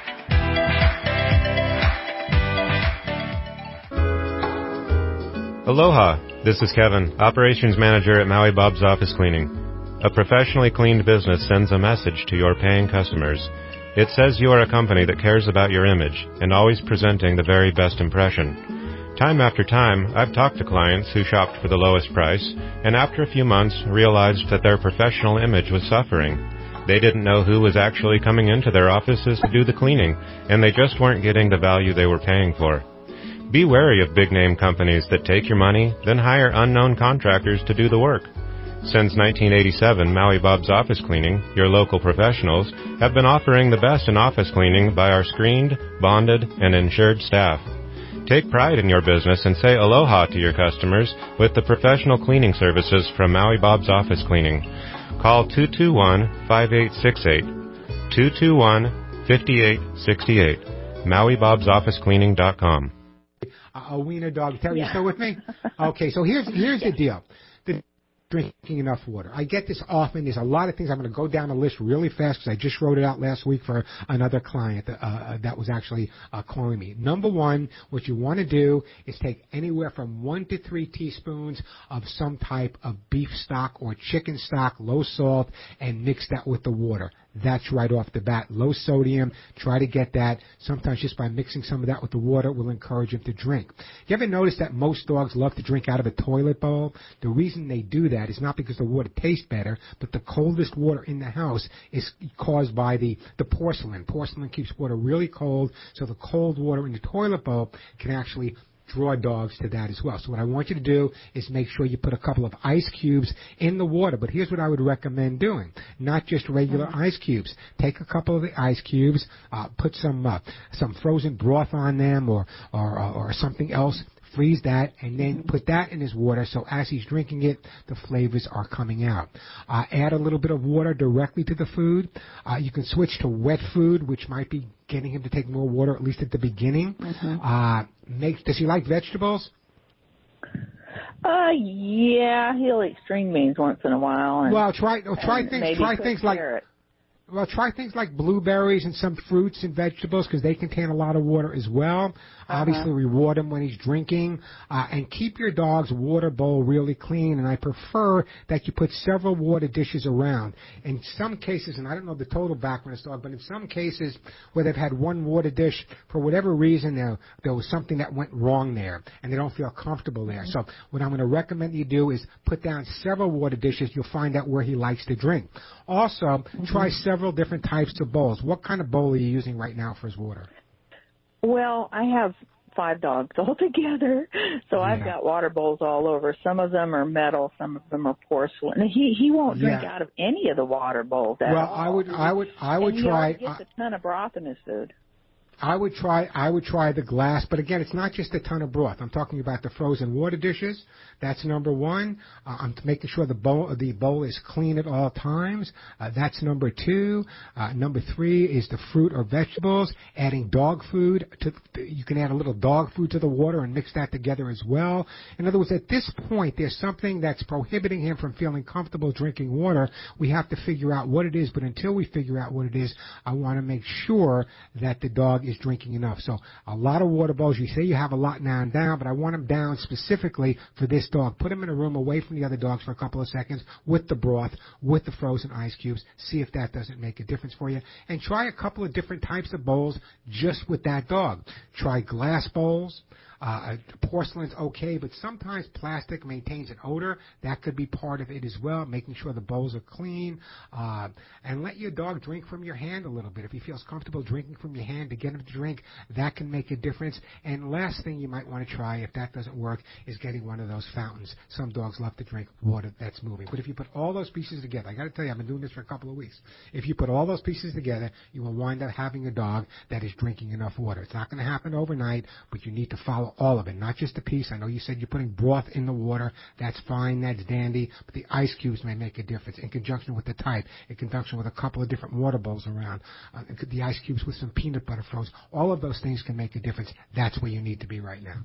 Aloha, this is Kevin, Operations Manager at Maui Bob's Office Cleaning. A professionally cleaned business sends a message to your paying customers. It says you are a company that cares about your image and always presenting the very best impression. Time after time, I've talked to clients who shopped for the lowest price and after a few months realized that their professional image was suffering. They didn't know who was actually coming into their offices to do the cleaning, and they just weren't getting the value they were paying for. Be wary of big-name companies that take your money, then hire unknown contractors to do the work. Since nineteen eighty-seven, Maui Bob's Office Cleaning, your local professionals, have been offering the best in office cleaning by our screened, bonded, and insured staff. Take pride in your business and say aloha to your customers with the professional cleaning services from Maui Bob's Office Cleaning. Call two two one, five eight six eight, two two one, five eight six eight, Maui Bob's Office Cleaning dot com. A wiener dog. Terry, you still with me? Okay, so here's here's the deal. The drinking enough water. I get this often. There's a lot of things. I'm going to go down the list really fast because I just wrote it out last week for another client uh, that was actually uh, calling me. Number one, what you want to do is take anywhere from one to three teaspoons of some type of beef stock or chicken stock, low salt, and mix that with the water. that's right off the bat. Low sodium, try to get that. Sometimes just by mixing some of that with the water will encourage him to drink. You ever notice that most dogs love to drink out of a toilet bowl? The reason they do that is not because the water tastes better, but the coldest water in the house is caused by the, the porcelain. Porcelain keeps water really cold, so the cold water in the toilet bowl can actually draw dogs to that as well. So what I want you to do is make sure you put a couple of ice cubes in the water. But here's what I would recommend doing. Not just regular mm-hmm. ice cubes. Take a couple of the ice cubes, uh, put some uh, some frozen broth on them or, or, or something else. Freeze that and then put that in his water so as he's drinking it, the flavors are coming out. Uh, add a little bit of water directly to the food. Uh, you can switch to wet food, which might be getting him to take more water, at least at the beginning. Mm-hmm. Uh, make, does he like vegetables? Uh, yeah, he'll eat string beans once in a while. And, well, try try things try things like carrot. Well, try things like blueberries and some fruits and vegetables because they contain a lot of water as well. Uh-huh. Obviously, reward him when he's drinking. Uh, and keep your dog's water bowl really clean. And I prefer that you put several water dishes around. In some cases, and I don't know the total background of this dog, but in some cases where they've had one water dish, for whatever reason, there, there was something that went wrong there. And they don't feel comfortable there. So what I'm going to recommend you do is put down several water dishes. You'll find out where he likes to drink. Also, mm-hmm. try several different types of bowls. What kind of bowl are you using right now for his water? Well, I have five dogs all together, so yeah. I've got water bowls all over. Some of them are metal, some of them are porcelain. He he won't drink yeah. out of any of the water bowls at well, all. Well, I would I would I would and try. He gets a ton of broth in his food. I would try I would try the glass, but again, it's not just a ton of broth. I'm talking about the frozen water dishes. That's number one. Uh, I'm making sure the bowl the bowl is clean at all times. Uh, that's number two. Uh, number three is the fruit or vegetables. Adding dog food to you can add a little dog food to the water and mix that together as well. In other words, at this point, there's something that's prohibiting him from feeling comfortable drinking water. We have to figure out what it is, but until we figure out what it is, I want to make sure that the dog is drinking enough. So a lot of water bowls. You say you have a lot now and down, but I want them down specifically for this dog. Put him in a room away from the other dogs for a couple of seconds with the broth, with the frozen ice cubes. See if that doesn't make a difference for you. And try a couple of different types of bowls just with that dog. Try glass bowls. Uh, porcelain's okay, but sometimes plastic maintains an odor. That could be part of it as well, making sure the bowls are clean. Uh, and let your dog drink from your hand a little bit. If he feels comfortable drinking from your hand to get him to drink, that can make a difference. And last thing you might want to try, if that doesn't work, is getting one of those fountains. Some dogs love to drink water that's moving. But if you put all those pieces together, I got to tell you, I've been doing this for a couple of weeks. If you put all those pieces together, you will wind up having a dog that is drinking enough water. It's not going to happen overnight, but you need to follow all of it, not just a piece. I know you said you're putting broth in the water. That's fine. That's dandy. But the ice cubes may make a difference in conjunction with the type, in conjunction with a couple of different water bowls around, uh, the ice cubes with some peanut butter froze. All of those things can make a difference. That's where you need to be right now.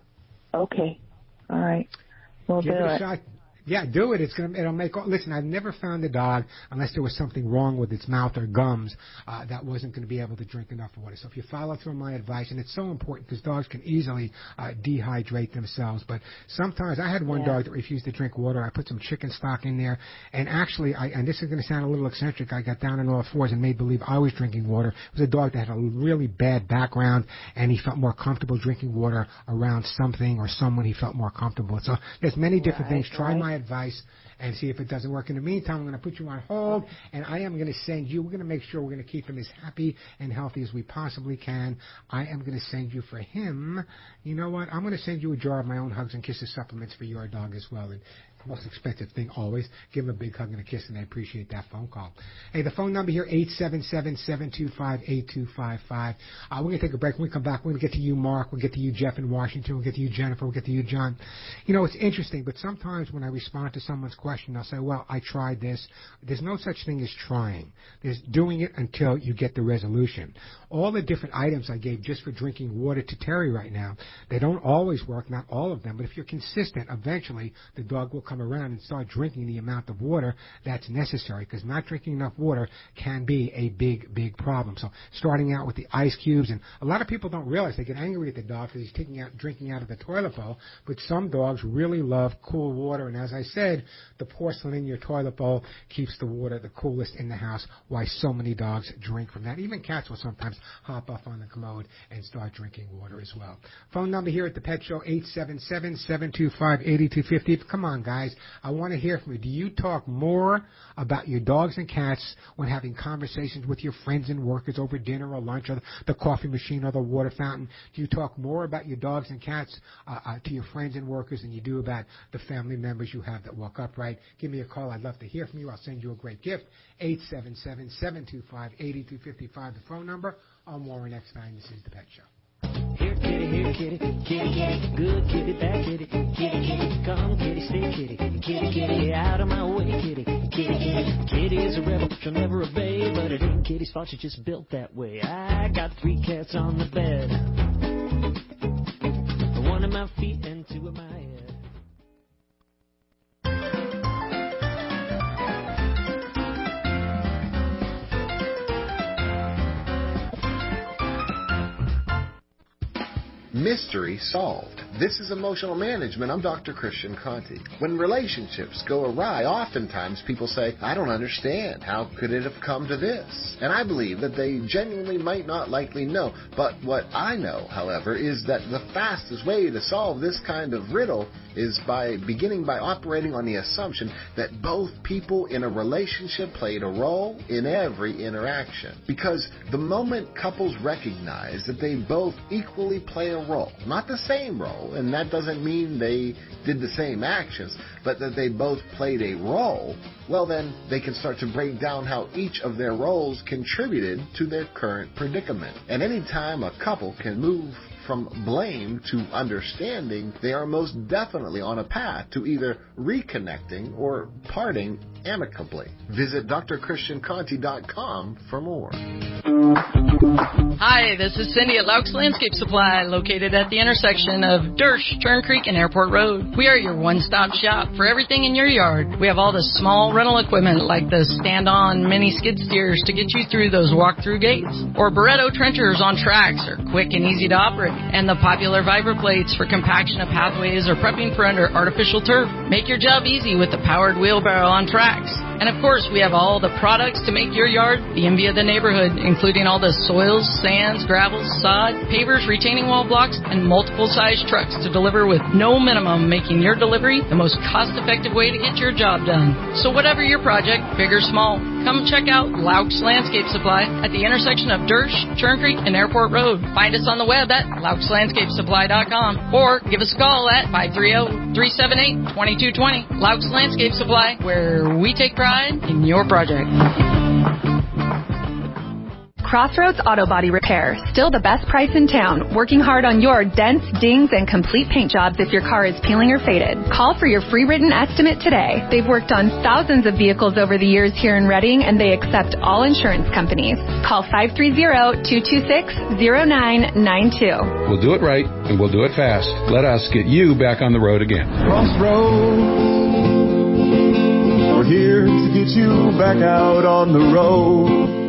Okay. All right. We'll Give do it a it. shot. Yeah, do it. It's gonna. It'll make. Listen, I've never found a dog unless there was something wrong with its mouth or gums uh, that wasn't going to be able to drink enough water. So if you follow through my advice, and it's so important because dogs can easily uh, dehydrate themselves. But sometimes I had one yeah. dog that refused to drink water. I put some chicken stock in there, and actually, I and this is going to sound a little eccentric. I got down on all fours and made believe I was drinking water. It was a dog that had a really bad background, and he felt more comfortable drinking water around something or someone he felt more comfortable. So there's many different right, things. Try right. my advice and see if it doesn't work. In the meantime, I'm going to put you on hold, and I am going to send you, we're going to make sure we're going to keep him as happy and healthy as we possibly can. I am going to send you for him, you know what, I'm going to send you a jar of my own Hugs and Kisses supplements for your dog as well. And most expensive thing always, give him a big hug and a kiss, and I appreciate that phone call. Hey, the phone number here, eight seven seven, seven two five, eight two five five. Uh, we're going to take a break. When we come back, we're going to get to you, Mark. We'll get to you, Jeff in Washington. We'll get to you, Jennifer. We'll get to you, John. You know, it's interesting, but sometimes when I respond to someone's question, I'll say, well, I tried this. There's no such thing as trying. There's doing it until you get the resolution. All the different items I gave just for drinking water to Terry right now, they don't always work, not all of them, but if you're consistent, eventually the dog will come come around and start drinking the amount of water that's necessary, because not drinking enough water can be a big, big problem. So starting out with the ice cubes, and a lot of people don't realize, they get angry at the dog because he's taking out, drinking out of the toilet bowl, but some dogs really love cool water, and as I said, the porcelain in your toilet bowl keeps the water the coolest in the house, why so many dogs drink from that. Even cats will sometimes hop up on the commode and start drinking water as well. Phone number here at the Pet Show, eight seven seven, seven two five, eight two five zero. Come on, guys. I want to hear from you. Do you talk more about your dogs and cats when having conversations with your friends and workers over dinner or lunch or the coffee machine or the water fountain? Do you talk more about your dogs and cats uh, uh, to your friends and workers than you do about the family members you have that walk upright? Give me a call. I'd love to hear from you. I'll send you a great gift. eight seven seven, seven two five, eight two five five, the phone number. I'm Warren Eckstein. This is The Pet Show. Here, kitty, here, kitty, kitty, kitty, good kitty, bad kitty, kitty, kitty, come kitty, stay kitty, kitty, kitty, out of my way, kitty, kitty, kitty, kitty is a rebel, she'll never obey, but it ain't kitty's fault, she's just built that way. I got three cats on the bed, one at my feet and two at my head. Mystery solved. This is Emotional Management. I'm Doctor Christian Conti. When relationships go awry, oftentimes people say, I don't understand. How could it have come to this? And I believe that they genuinely might not likely know. But what I know, however, is that the fastest way to solve this kind of riddle is by beginning by operating on the assumption that both people in a relationship played a role in every interaction. Because the moment couples recognize that they both equally play a role, not the same role, and that doesn't mean they did the same actions, but that they both played a role, well then they can start to break down how each of their roles contributed to their current predicament. And any time a couple can move from blame to understanding, they are most definitely on a path to either reconnecting or parting amicably. Visit D R Christian Conti dot com for more. Hi, this is Cindy at Laux Landscape Supply, located at the intersection of Dersh, Turn Creek, and Airport Road. We are your one-stop shop for everything in your yard. We have all the small rental equipment like the stand-on mini skid steers to get you through those walk-through gates, or Barretto trenchers on tracks are quick and easy to operate, and the popular Vibra plates for compaction of pathways or prepping for under artificial turf. Make your job easy with the powered wheelbarrow on tracks. And of course, we have all the products to make your yard the envy of the neighborhood, including all the soils, sands, gravels, sod, pavers, retaining wall blocks, and multiple size trucks to deliver with no minimum, making your delivery the most cost-effective way to get your job done. So whatever your project, big or small, come check out Laux Landscape Supply at the intersection of Dersh, Churn Creek, and Airport Road. Find us on the web at Laux Landscape Supply dot com or give us a call at five three zero, three seven eight, two two two zero. Laux Landscape Supply, where we take pride in your project. Crossroads Auto Body Repair, still the best price in town, working hard on your dents, dings, and complete paint jobs if your car is peeling or faded. Call for your free written estimate today. They've worked on thousands of vehicles over the years here in Reading, and they accept all insurance companies. Call five three zero, two two six, zero nine nine two. We'll do it right, and we'll do it fast. Let us get you back on the road again. Crossroads, we're here to get you back out on the road.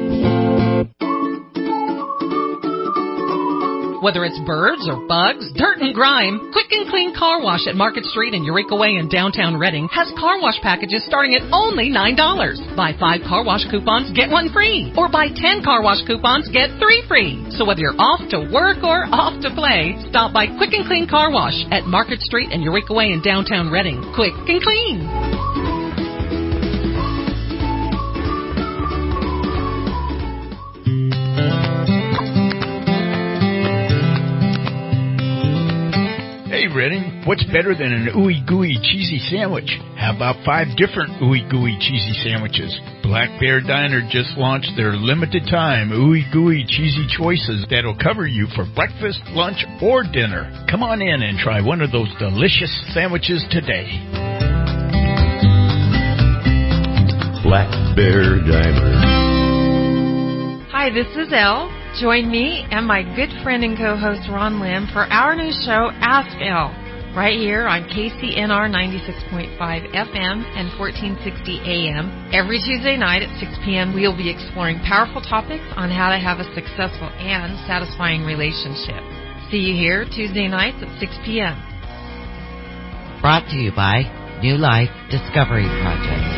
Whether it's birds or bugs, dirt and grime, Quick and Clean Car Wash at Market Street and Eureka Way in downtown Reading has car wash packages starting at only nine dollars. Buy five car wash coupons, get one free. Or buy ten car wash coupons, get three free. So whether you're off to work or off to play, stop by Quick and Clean Car Wash at Market Street and Eureka Way in downtown Reading. Quick and clean. Reading, what's better than an ooey gooey cheesy sandwich? How about five different ooey gooey cheesy sandwiches? Black Bear Diner just launched their limited time ooey gooey cheesy choices that'll cover you for breakfast, lunch, or dinner. Come on in and try one of those delicious sandwiches today. Black Bear Diner. Hi, this is Elle. Join me and my good friend and co-host Ron Lim for our new show, Ask Elle. right here on K C N R ninety-six point five F M and fourteen sixty A M. Every Tuesday night at six p.m. we'll be exploring powerful topics on how to have a successful and satisfying relationship. See you here Tuesday nights at six p.m. Brought to you by New Life Discovery Project.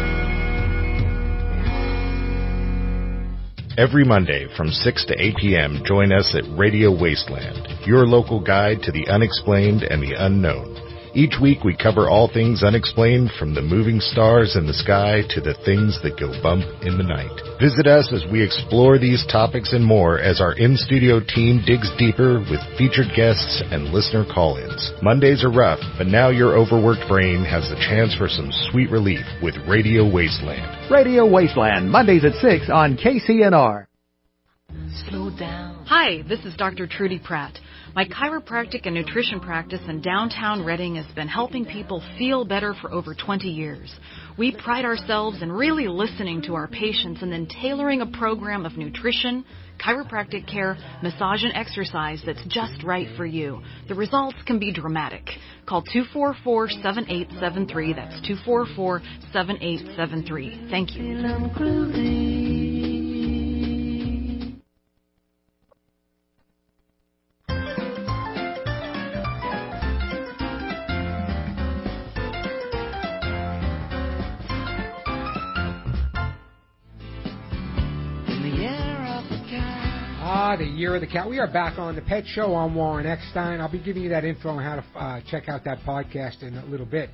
Every Monday from six to eight p.m., join us at Radio Wasteland, your local guide to the unexplained and the unknown. Each week we cover all things unexplained, from the moving stars in the sky to the things that go bump in the night. Visit us as we explore these topics and more as our in-studio team digs deeper with featured guests and listener call-ins. Mondays are rough, but now your overworked brain has the chance for some sweet relief with Radio Wasteland. Radio Wasteland, Mondays at six on K C N R. Slow down. Hi, this is Doctor Trudy Pratt. My chiropractic and nutrition practice in downtown Reading has been helping people feel better for over twenty years. We pride ourselves in really listening to our patients and then tailoring a program of nutrition, chiropractic care, massage, and exercise that's just right for you. The results can be dramatic. Call two four four, seven eight seven three. That's two four four, seven eight seven three. Thank you. Ah, the Year of the Cat. We are back on the Pet Show. I'm Warren Eckstein. I'll be giving you that info on how to uh, check out that podcast in a little bit.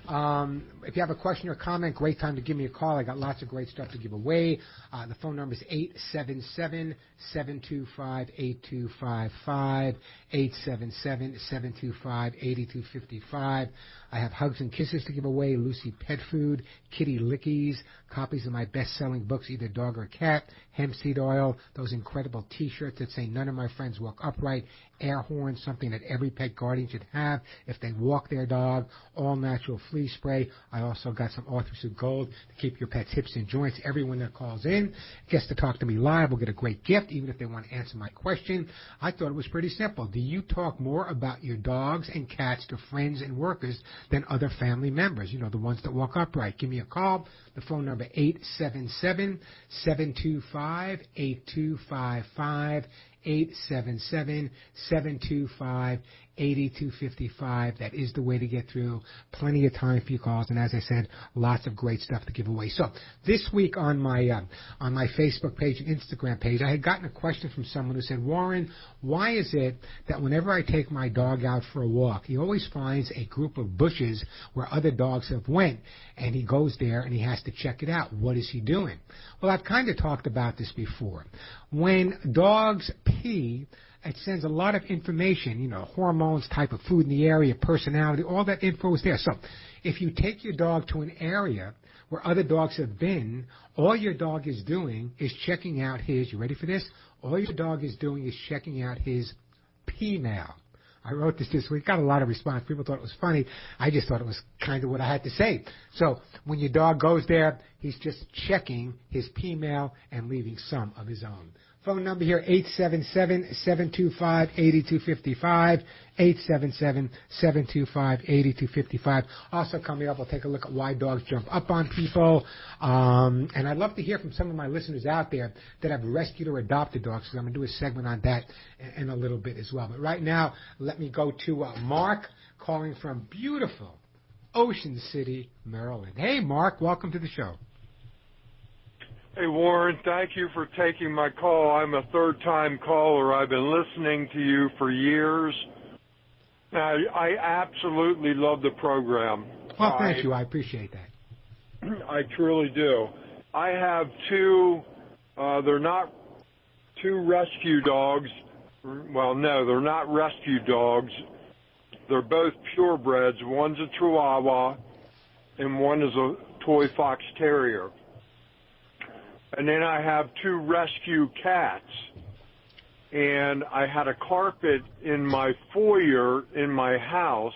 Um, if you have a question or comment, great time to give me a call. I got lots of great stuff to give away. Uh, the phone number is eight seven seven, seven two five, eight two five five, eight seven seven, seven two five, eight two five five. I have hugs and kisses to give away, Lucy Pet Food, Kitty Lickies, copies of my best-selling books, either dog or cat, hemp seed oil, those incredible T-shirts that say none of my friends walk upright, air horn, something that every pet guardian should have if they walk their dog, all natural flea spray. I also got some Arthur Gold to keep your pet's hips and joints. Everyone that calls in gets to talk to me live will get a great gift, even if they want to answer my question. I thought it was pretty simple. Do you talk more about your dogs and cats to friends and workers than other family members? You know, the ones that walk upright. Give me a call. The phone number eight seven seven, seven two five, eight two five five, eight seven seven, seven two five, eight two five five. That is the way to get through. Plenty of time for your calls, and as I said, lots of great stuff to give away. So this week on my uh, on my Facebook page and Instagram page, I had gotten a question from someone who said, Warren, why is it that whenever I take my dog out for a walk, he always finds a group of bushes where other dogs have went, and he goes there and he has to check it out? What is he doing? Well, I've kind of talked about this before. When dogs pee, it sends a lot of information, you know, hormones, type of food in the area, personality, all that info is there. So if you take your dog to an area where other dogs have been, all your dog is doing is checking out his, you ready for this? All your dog is doing is checking out his pee mail. I wrote this this week, got a lot of response. People thought it was funny. I just thought it was kind of what I had to say. So when your dog goes there, he's just checking his pee mail and leaving some of his own. Phone number here, eight seven seven, seven two five, eight two five five, eight seven seven, seven two five, eight two five five. Also coming up, we'll take a look at why dogs jump up on people. Um, and I'd love to hear from some of my listeners out there that have rescued or adopted dogs, because I'm going to do a segment on that in, in a little bit as well. But right now, let me go to uh, Mark, calling from beautiful Ocean City, Maryland. Hey, Mark, welcome to the show. Hey, Warren, thank you for taking my call. I'm a third-time caller. I've been listening to you for years. I, I absolutely love the program. Well, thank I, you. I appreciate that. I truly do. I have two, uh, they're not two rescue dogs. Well, no, they're not rescue dogs. They're both purebreds. One's a Chihuahua, and one is a toy fox terrier. And then I have two rescue cats. And I had a carpet in my foyer in my house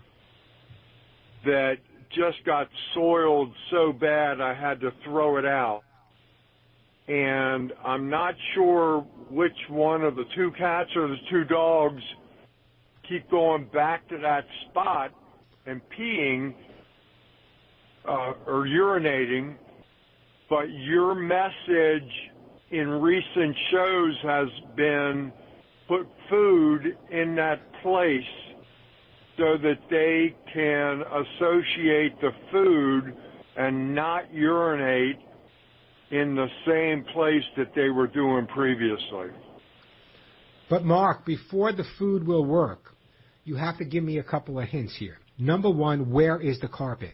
that just got soiled so bad I had to throw it out. And I'm not sure which one of the two cats or the two dogs keep going back to that spot and peeing uh, or urinating, but your message in recent shows has been put food in that place so that they can associate the food and not urinate in the same place that they were doing previously. But Mark, before the food will work, you have to give me a couple of hints here. Number one, where is the carpet?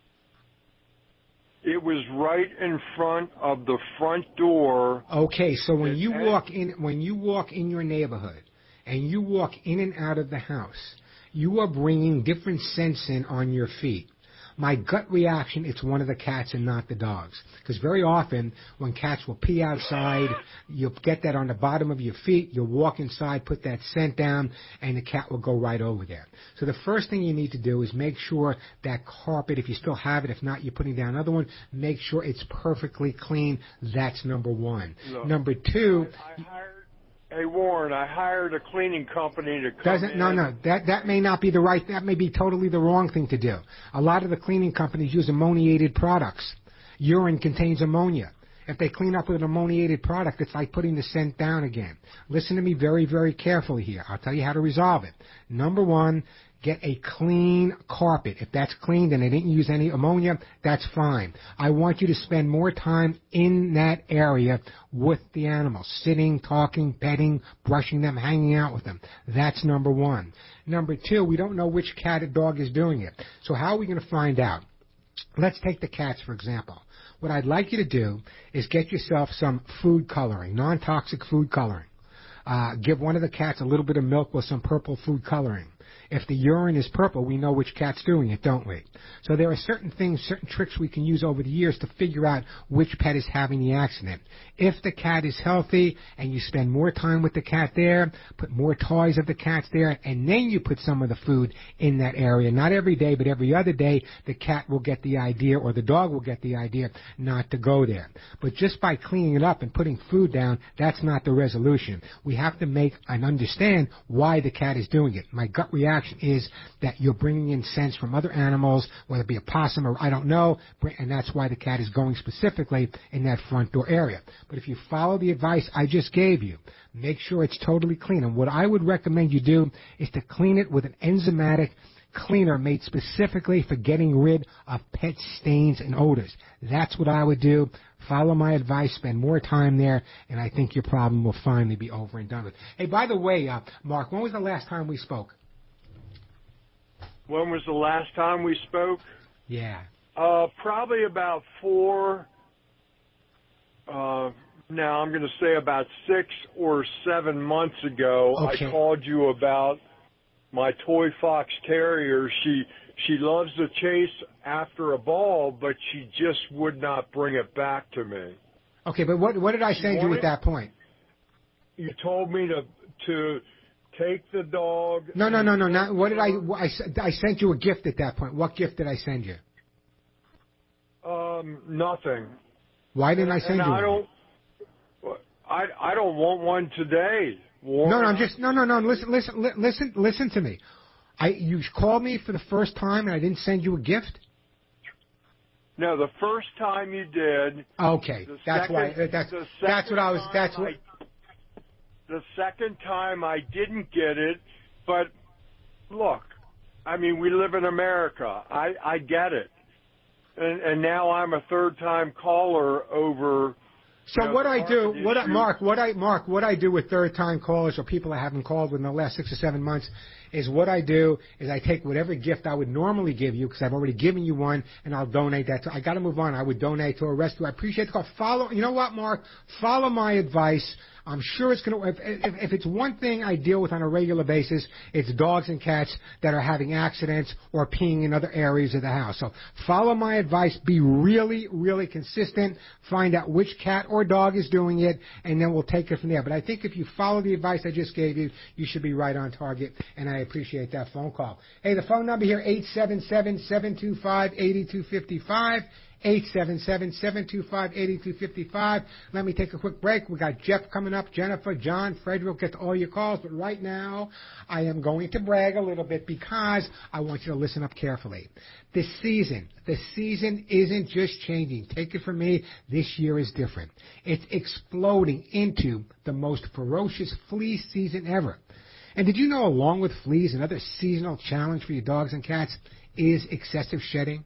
It was right in front of the front door. Okay, so when you walk in, when you walk in your neighborhood and you walk in and out of the house, you are bringing different scents in on your feet. My gut reaction, it's one of the cats and not the dogs. Because very often, when cats will pee outside, you'll get that on the bottom of your feet, you'll walk inside, put that scent down, and the cat will go right over there. So the first thing you need to do is make sure that carpet, if you still have it, if not, you're putting down another one, make sure it's perfectly clean. That's number one. Look, number two... I, I hired, hey, Warren, I hired a cleaning company to come Doesn't, in. No, no, that, that may not be the right, that may be totally the wrong thing to do. A lot of the cleaning companies use ammoniated products. Urine contains ammonia. If they clean up with an ammoniated product, it's like putting the scent down again. Listen to me very, very carefully here. I'll tell you how to resolve it. Number one, get a clean carpet. If that's clean and they didn't use any ammonia, that's fine. I want you to spend more time in that area with the animals, sitting, talking, petting, brushing them, hanging out with them. That's number one. Number two, we don't know which cat or dog is doing it. So how are we going to find out? Let's take the cats, for example. What I'd like you to do is get yourself some food coloring, non-toxic food coloring. Uh, give one of the cats a little bit of milk with some purple food coloring. If the urine is purple, we know which cat's doing it, don't we? So there are certain things, certain tricks we can use over the years to figure out which pet is having the accident. If the cat is healthy and you spend more time with the cat there, put more toys of the cats there, and then you put some of the food in that area, not every day, but every other day, the cat will get the idea or the dog will get the idea not to go there. But just by cleaning it up and putting food down, that's not the resolution. We have to make and understand why the cat is doing it. My gut reaction is that you're bringing in scents from other animals, whether it be a possum or I don't know, and that's why the cat is going specifically in that front door area. But if you follow the advice I just gave you, make sure it's totally clean. And what I would recommend you do is to clean it with an enzymatic cleaner made specifically for getting rid of pet stains and odors. That's what I would do. Follow my advice, spend more time there, and I think your problem will finally be over and done with. Hey, by the way, uh, Mark, when was the last time we spoke? When was the last time we spoke? Yeah. Uh, probably about four, uh, now I'm going to say about six or seven months ago. Okay. I called you about my toy fox terrier. She she loves to chase after a ball, but she just would not bring it back to me. Okay, but what what did I send you at that point? You told me to to take the dog. No, no, no, no. Not, what did I, I? I sent you a gift at that point. What gift did I send you? Um, nothing. Why didn't I send and you I one? don't. I I don't want one today. Warren. No, no, I'm just no, no, no. Listen, listen, li- listen, listen to me. I you called me for the first time and I didn't send you a gift. No, the first time you did. Okay, that's second, why. That's that's what I was. That's what. I, the second time I didn't get it, but look, I mean, we live in America. I I get it, and and now I'm a third time caller over. So you know, what I do, issue. what I, Mark, what I Mark, what I do with third time callers or people I haven't called within the last six or seven months is what I do is I take whatever gift I would normally give you because I've already given you one and I'll donate that to. I got to move on. I would donate to a rescue. I appreciate the call. Follow. You know what, Mark? Follow my advice. I'm sure it's going to, if, if, if it's one thing I deal with on a regular basis, it's dogs and cats that are having accidents or peeing in other areas of the house. So follow my advice. Be really, really consistent. Find out which cat or dog is doing it, and then we'll take it from there. But I think if you follow the advice I just gave you, you should be right on target, and I appreciate that phone call. Hey, the phone number here, eight seven seven, seven two five, eight two five five. eight seven seven, seven two five, eight two five five. Let me take a quick break. We got Jeff coming up, Jennifer, John, Frederick, get to all your calls. But right now, I am going to brag a little bit because I want you to listen up carefully. The season, the season isn't just changing. Take it from me, this year is different. It's exploding into the most ferocious flea season ever. And did you know, along with fleas, another seasonal challenge for your dogs and cats is excessive shedding?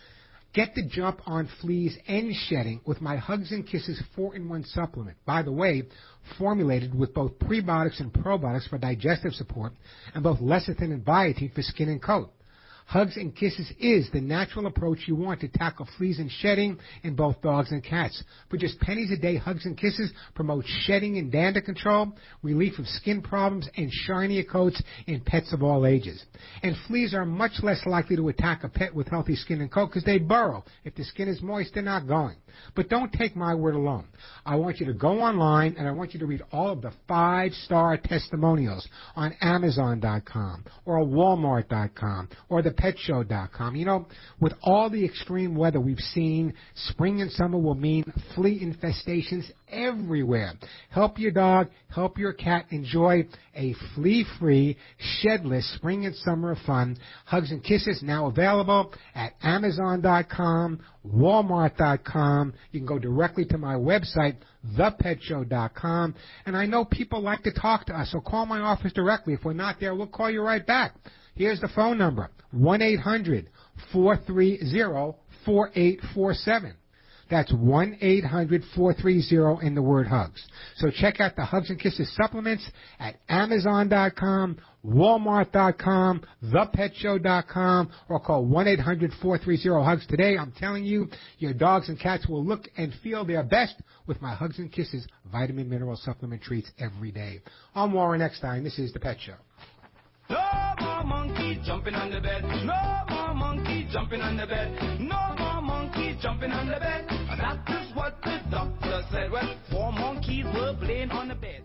Get the jump on fleas and shedding with my Hugs and Kisses four in one supplement. By the way, formulated with both prebiotics and probiotics for digestive support and both lecithin and biotin for skin and coat. Hugs and Kisses is the natural approach you want to tackle fleas and shedding in both dogs and cats. For just pennies a day, Hugs and Kisses promote shedding and dander control, relief of skin problems, and shinier coats in pets of all ages. And fleas are much less likely to attack a pet with healthy skin and coat because they burrow. If the skin is moist, they're not going. But don't take my word alone. I want you to go online, and I want you to read all of the five-star testimonials on Amazon dot com or Walmart dot com or the pet show dot com. You know, with all the extreme weather we've seen, spring and summer will mean flea infestations everywhere. Help your dog, help your cat enjoy a flea-free, shedless spring and summer of fun. Hugs and Kisses now available at Amazon dot com, Walmart dot com. You can go directly to my website, the pet show dot com. And I know people like to talk to us, so call my office directly. If we're not there, we'll call you right back. Here's the phone number, one eight hundred, four three zero, four eight four seven. That's one eight hundred, four three zero and the word hugs. So check out the Hugs and Kisses supplements at Amazon dot com, Walmart dot com, the pet show dot com, or call one eight hundred, four three zero, hugs today. I'm telling you, your dogs and cats will look and feel their best with my Hugs and Kisses vitamin mineral supplement treats every day. I'm Warren Eckstein. This is The Pet Show. No more monkey jumping on the bed. No more monkey jumping on the bed. No more monkey jumping on the bed. That is what the doctor said when four monkeys were playing on the bed.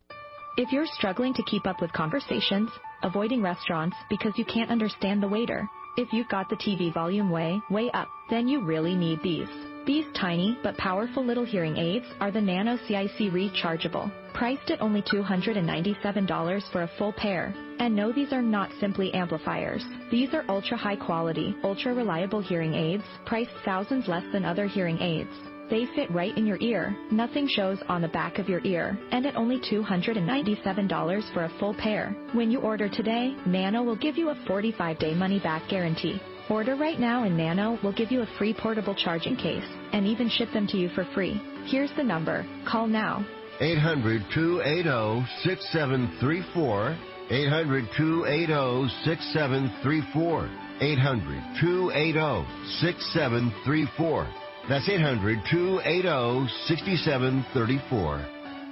If you're struggling to keep up with conversations, avoiding restaurants because you can't understand the waiter, if you've got the T V volume way, way up, then you really need these. These tiny but powerful little hearing aids are the Nano C I C Rechargeable, priced at only two hundred ninety-seven dollars for a full pair. And no, these are not simply amplifiers. These are ultra high quality, ultra reliable hearing aids, priced thousands less than other hearing aids. They fit right in your ear. Nothing shows on the back of your ear. And at only two hundred ninety-seven dollars for a full pair. When you order today, Nano will give you a forty-five day money-back guarantee. Order right now and Nano will give you a free portable charging case and even ship them to you for free. Here's the number. Call now. eight hundred, two eight zero, six seven three four. eight hundred, two eight zero, six seven three four. eight hundred, two eight zero, six seven three four. That's eight hundred, two eight zero, six seven three four.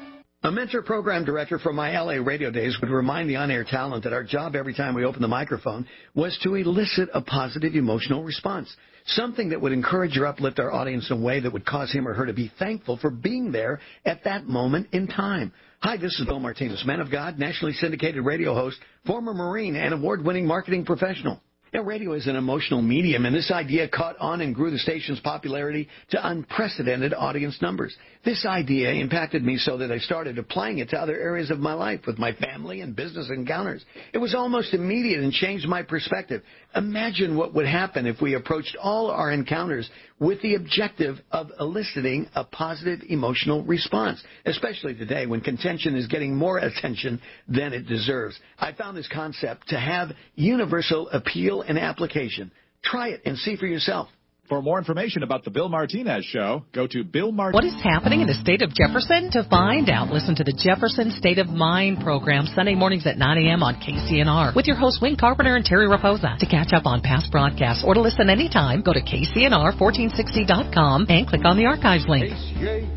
A mentor program director from my L A radio days would remind the on-air talent that our job every time we open the microphone was to elicit a positive emotional response, something that would encourage or uplift our audience in a way that would cause him or her to be thankful for being there at that moment in time. Hi, this is Bill Martinez, man of God, nationally syndicated radio host, former Marine, and award-winning marketing professional. Now, radio is an emotional medium, and this idea caught on and grew the station's popularity to unprecedented audience numbers. This idea impacted me so that I started applying it to other areas of my life with my family and business encounters. It was almost immediate and changed my perspective. Imagine what would happen if we approached all our encounters with the objective of eliciting a positive emotional response, especially today when contention is getting more attention than it deserves. I found this concept to have universal appeal and application. Try it and see for yourself. For more information about the Bill Martinez Show, go to Bill Martinez. What is happening in the state of Jefferson? To find out, listen to the Jefferson State of Mind program Sunday mornings at nine a.m. on K C N R with your hosts Wayne Carpenter and Terry Raposa. To catch up on past broadcasts or to listen anytime, go to K C N R fourteen sixty dot com and click on the archives link. A C A,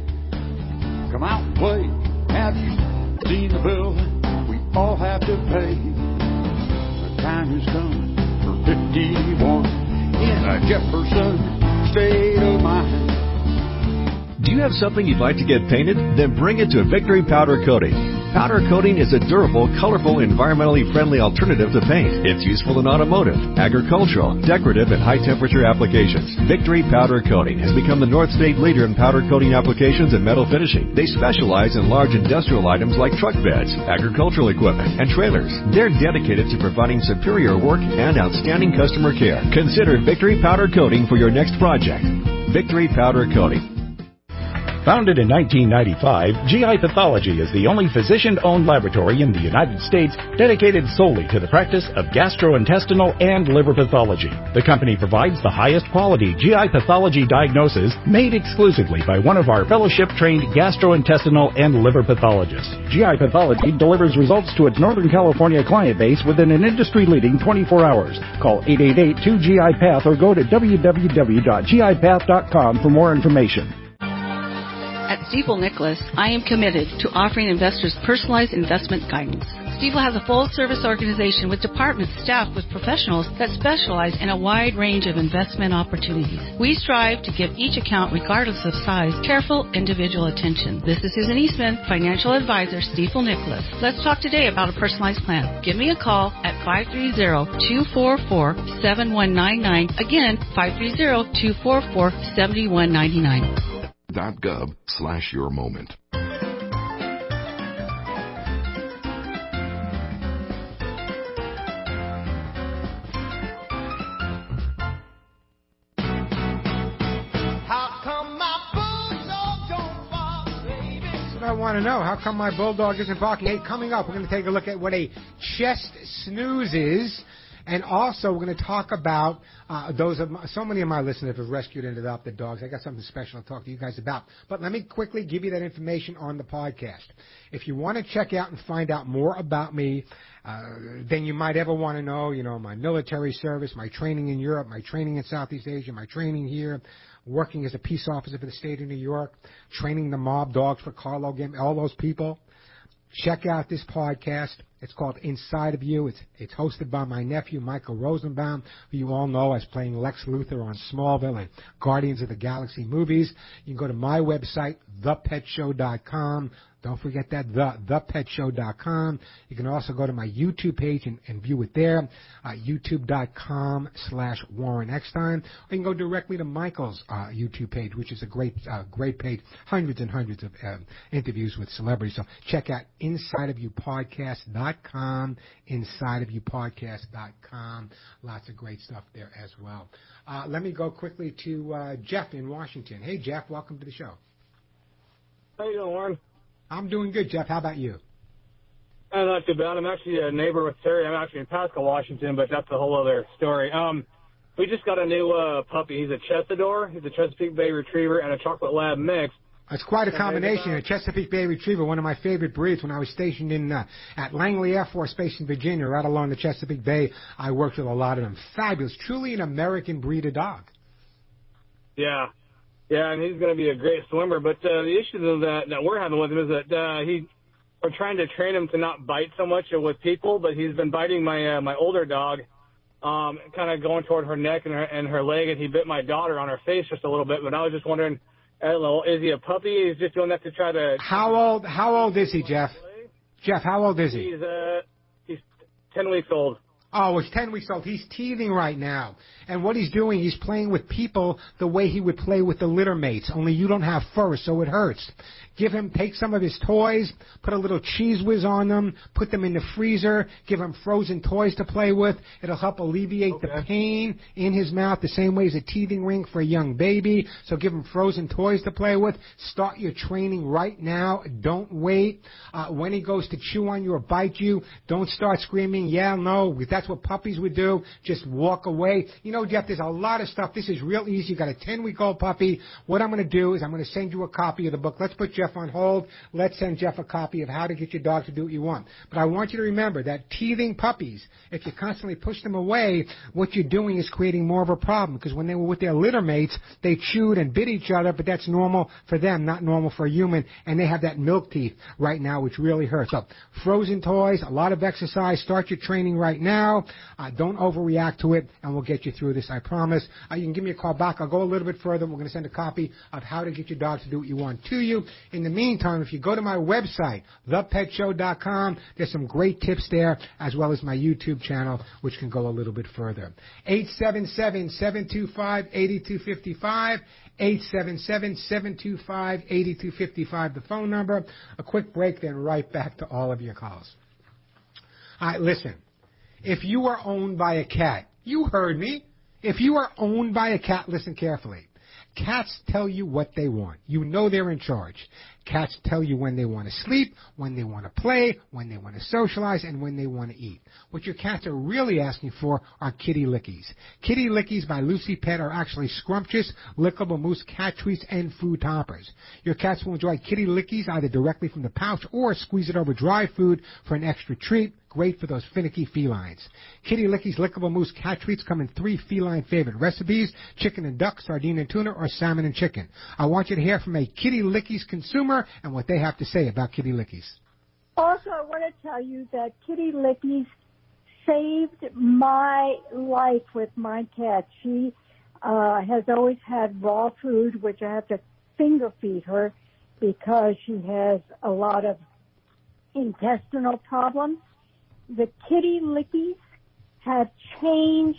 come out and play. Have you seen the bill we all have to pay? The time has come for fifty-one. In a Jefferson state of mind. Do you have something you'd like to get painted? Then bring it to Victory Powder Coating. Powder coating is a durable, colorful, environmentally friendly alternative to paint. It's useful in automotive, agricultural, decorative, and high-temperature applications. Victory Powder Coating has become the North State leader in powder coating applications and metal finishing. They specialize in large industrial items like truck beds, agricultural equipment, and trailers. They're dedicated to providing superior work and outstanding customer care. Consider Victory Powder Coating for your next project. Victory Powder Coating. Founded in nineteen ninety-five, G I Pathology is the only physician-owned laboratory in the United States dedicated solely to the practice of gastrointestinal and liver pathology. The company provides the highest quality G I pathology diagnosis made exclusively by one of our fellowship-trained gastrointestinal and liver pathologists. G I Pathology delivers results to its Northern California client base within an industry-leading twenty-four hours. Call eight eight eight, two G I Path or go to w w w dot g i path dot com for more information. At Stifel Nicholas, I am committed to offering investors personalized investment guidance. Stifel has a full-service organization with departments staffed with professionals that specialize in a wide range of investment opportunities. We strive to give each account, regardless of size, careful individual attention. This is Susan Eastman, financial advisor, Stifel Nicholas. Let's talk today about a personalized plan. Give me a call at five three zero, two four four, seven one nine nine. Again, five three zero, two four four, seven one nine nine. .gov slash your moment. I want to know, how come my bulldog isn't barking? Hey, coming up, we're going to take a look at what a chest snooze is. And also, we're going to talk about uh, those of my, so many of my listeners have rescued and adopted dogs. I got something special to talk to you guys about. But let me quickly give you that information on the podcast. If you want to check out and find out more about me uh, than you might ever want to know, you know, my military service, my training in Europe, my training in Southeast Asia, my training here, working as a peace officer for the state of New York, training the mob dogs for Carlo Game, all those people, check out this podcast. It's called Inside of You. It's it's hosted by my nephew, Michael Rosenbaum, who you all know as playing Lex Luthor on Smallville and Guardians of the Galaxy movies. You can go to my website, the pet show dot com. Don't forget that, the the pet show dot com. You can also go to my YouTube page and, and view it there, uh, youtube.com slash Warren Eckstein. Or you can go directly to Michael's uh, YouTube page, which is a great uh, great page, hundreds and hundreds of uh, interviews with celebrities. So check out inside of you podcast dot com, inside of you podcast dot com. Lots of great stuff there as well. Uh, let me go quickly to uh, Jeff in Washington. Hey, Jeff, welcome to the show. How you doing, Warren? I'm doing good, Jeff. How about you? Uh, not too bad. I'm actually a neighbor with Terry. I'm actually in Pasco, Washington, but that's a whole other story. Um, we just got a new uh, puppy. He's a Chesador. He's a Chesapeake Bay Retriever and a Chocolate Lab mix. It's quite a combination. A Chesapeake Bay Retriever, one of my favorite breeds. When I was stationed in uh, at Langley Air Force Base in Virginia, right along the Chesapeake Bay, I worked with a lot of them. Fabulous. Truly an American breed of dog. Yeah. Yeah, and he's going to be a great swimmer. But uh, the issue that, that we're having with him is that uh, he, we're trying to train him to not bite so much with people, but he's been biting my uh, my older dog, um, kind of going toward her neck and her, and her leg, and he bit my daughter on her face just a little bit. But I was just wondering, I don't know, is he a puppy? He's just doing that to try to... How old How old is he, Jeff? Jeff, how old is he? He's, uh, he's ten weeks old. Oh, he's ten weeks old. He's teething right now. And what he's doing, he's playing with people the way he would play with the litter mates, only you don't have fur, so it hurts. Give him, take some of his toys, put a little cheese whiz on them, put them in the freezer, give him frozen toys to play with. It'll help alleviate okay. the pain in his mouth the same way as a teething ring for a young baby. So give him frozen toys to play with. Start your training right now. Don't wait. Uh, when he goes to chew on you or bite you, don't start screaming, yeah, no. That's what puppies would do. Just walk away. You know, Jeff, there's a lot of stuff. This is real easy. You got a ten-week-old puppy. What I'm going to do is I'm going to send you a copy of the book. Let's put Jeff on hold. Let's send Jeff a copy of how to get your dog to do what you want. But I want you to remember that teething puppies, if you constantly push them away, what you're doing is creating more of a problem, because when they were with their litter mates, they chewed and bit each other, but that's normal for them, not normal for a human, and they have that milk teeth right now, which really hurts. So frozen toys, a lot of exercise. Start your training right now. show. Uh, don't overreact to it, and we'll get you through this, I promise. Uh, you can give me a call back. I'll go a little bit further. We're going to send a copy of how to get your dog to do what you want to you. In the meantime, if you go to my website, the pet show dot com, there's some great tips there, as well as my YouTube channel, which can go a little bit further. eight seven seven, seven two five, eight two five five. eight seven seven, seven two five, eight two five five, the phone number. A quick break, then right back to all of your calls. All right, listen. If you are owned by a cat, you heard me. If you are owned by a cat, listen carefully. Cats tell you what they want. You know they're in charge. Cats tell you when they want to sleep, when they want to play, when they want to socialize, and when they want to eat. What your cats are really asking for are kitty lickies. Kitty lickies by Lucy Pet are actually scrumptious, lickable mousse cat treats and food toppers. Your cats will enjoy kitty lickies either directly from the pouch or squeeze it over dry food for an extra treat. Great for those finicky felines. Kitty Lickies Lickable Mousse cat treats come in three feline favorite recipes: chicken and duck, sardine and tuna, or salmon and chicken. I want you to hear from a Kitty Lickies consumer and what they have to say about Kitty Lickies. Also, I want to tell you that Kitty Lickies saved my life with my cat. She uh, has always had raw food, which I have to finger feed her because she has a lot of intestinal problems. The Kitty Lickies have changed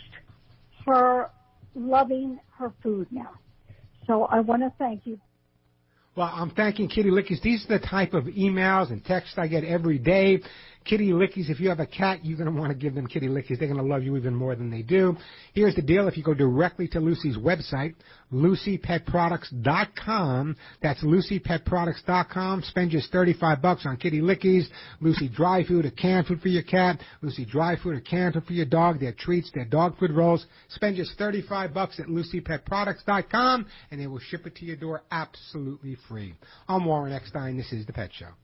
her loving her food now. So I want to thank you. Well, I'm thanking Kitty Lickies. These are the type of emails and texts I get every day. Kitty Lickies, if you have a cat, you're going to want to give them Kitty Lickies. They're going to love you even more than they do. Here's the deal. If you go directly to Lucy's website, lucy pet products dot com, that's lucy pet products dot com, spend just thirty-five bucks on Kitty Lickies, Lucy dry food or canned food for your cat, Lucy dry food or canned food for your dog, their treats, their dog food rolls. Spend just thirty-five bucks at lucy pet products dot com, and they will ship it to your door absolutely free. I'm Warren Eckstein. This is The Pet Show.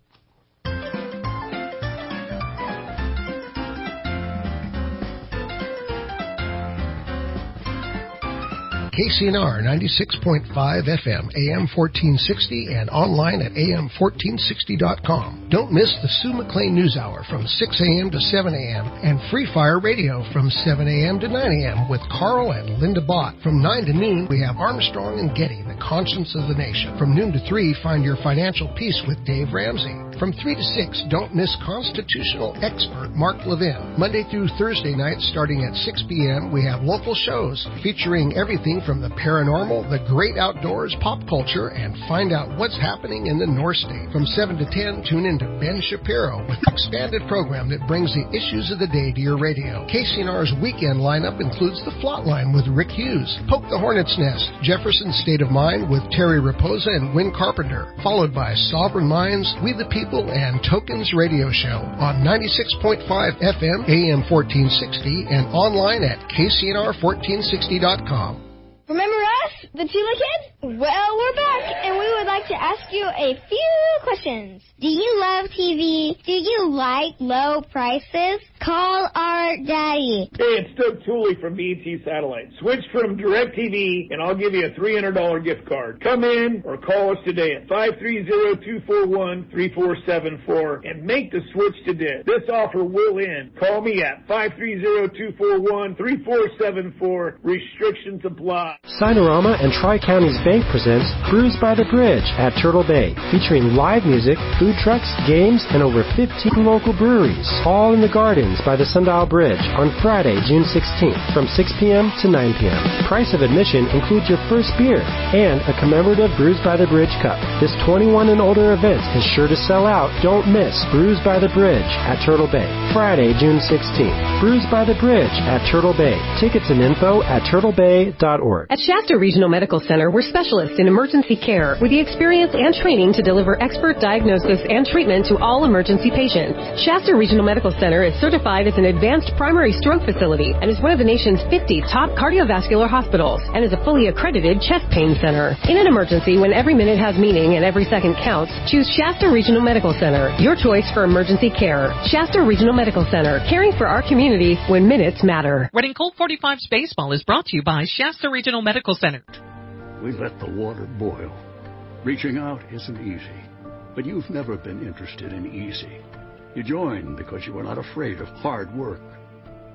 K C N R ninety-six point five F M, A M fourteen sixty, and online at A M fourteen sixty dot com. Don't miss the Sue McLean News Hour from six a.m. to seven a.m. and Free Fire Radio from seven a.m. to nine a.m. with Carl and Linda Bott. From nine to noon, we have Armstrong and Getty, the conscience of the nation. From noon to three, find your financial peace with Dave Ramsey. From three to six, don't miss constitutional expert Mark Levin. Monday through Thursday nights, starting at six p.m., we have local shows featuring everything from the paranormal, the great outdoors, pop culture, and find out what's happening in the North State. From seven to ten, tune in to Ben Shapiro with an expanded program that brings the issues of the day to your radio. K C N R's weekend lineup includes The Flot Line with Rick Hughes, Poke the Hornet's Nest, Jefferson State of Mind with Terry Raposa and Win Carpenter, followed by Sovereign Minds, We the People, and Tokens Radio Show on ninety-six point five F M, A M fourteen sixty, and online at K C N R fourteen sixty dot com. Remember us, the Tula Kids? Well, we're back, and we would like to ask you a few questions. Do you love T V? Do you like low prices? Call our daddy. Hey, it's Doug Tooley from B and T Satellite. Switch from DirecTV, and I'll give you a three hundred dollars gift card. Come in or call us today at five three zero, two four one, three four seven four and make the switch today. This offer will end. Call me at five three zero, two four one, three four seven four. Restrictions apply. Sinorama and Tri-Counties Bank presents Brews by the Bridge at Turtle Bay, featuring live music, food trucks, games, and over fifteen local breweries, all in the gardens by the Sundial Bridge on Friday, June sixteenth, from six p.m. to nine p.m. Price of admission includes your first beer and a commemorative Brews by the Bridge cup. This twenty-one and older event is sure to sell out. Don't miss Brews by the Bridge at Turtle Bay, Friday, June sixteenth. Brews by the Bridge at Turtle Bay. Tickets and info at turtle bay dot org. At Shasta Regional Medical Center, we're specialists in emergency care with the experience and training to deliver expert diagnosis and treatment to all emergency patients. Shasta Regional Medical Center is certified as an advanced primary stroke facility and is one of the nation's fifty top cardiovascular hospitals and is a fully accredited chest pain center. In an emergency, when every minute has meaning and every second counts, choose Shasta Regional Medical Center, your choice for emergency care. Shasta Regional Medical Center, caring for our community when minutes matter. Running Colt forty-five's baseball is brought to you by Shasta Regional Medical Center. We let the water boil. Reaching out isn't easy, but you've never been interested in easy. You joined because you were not afraid of hard work.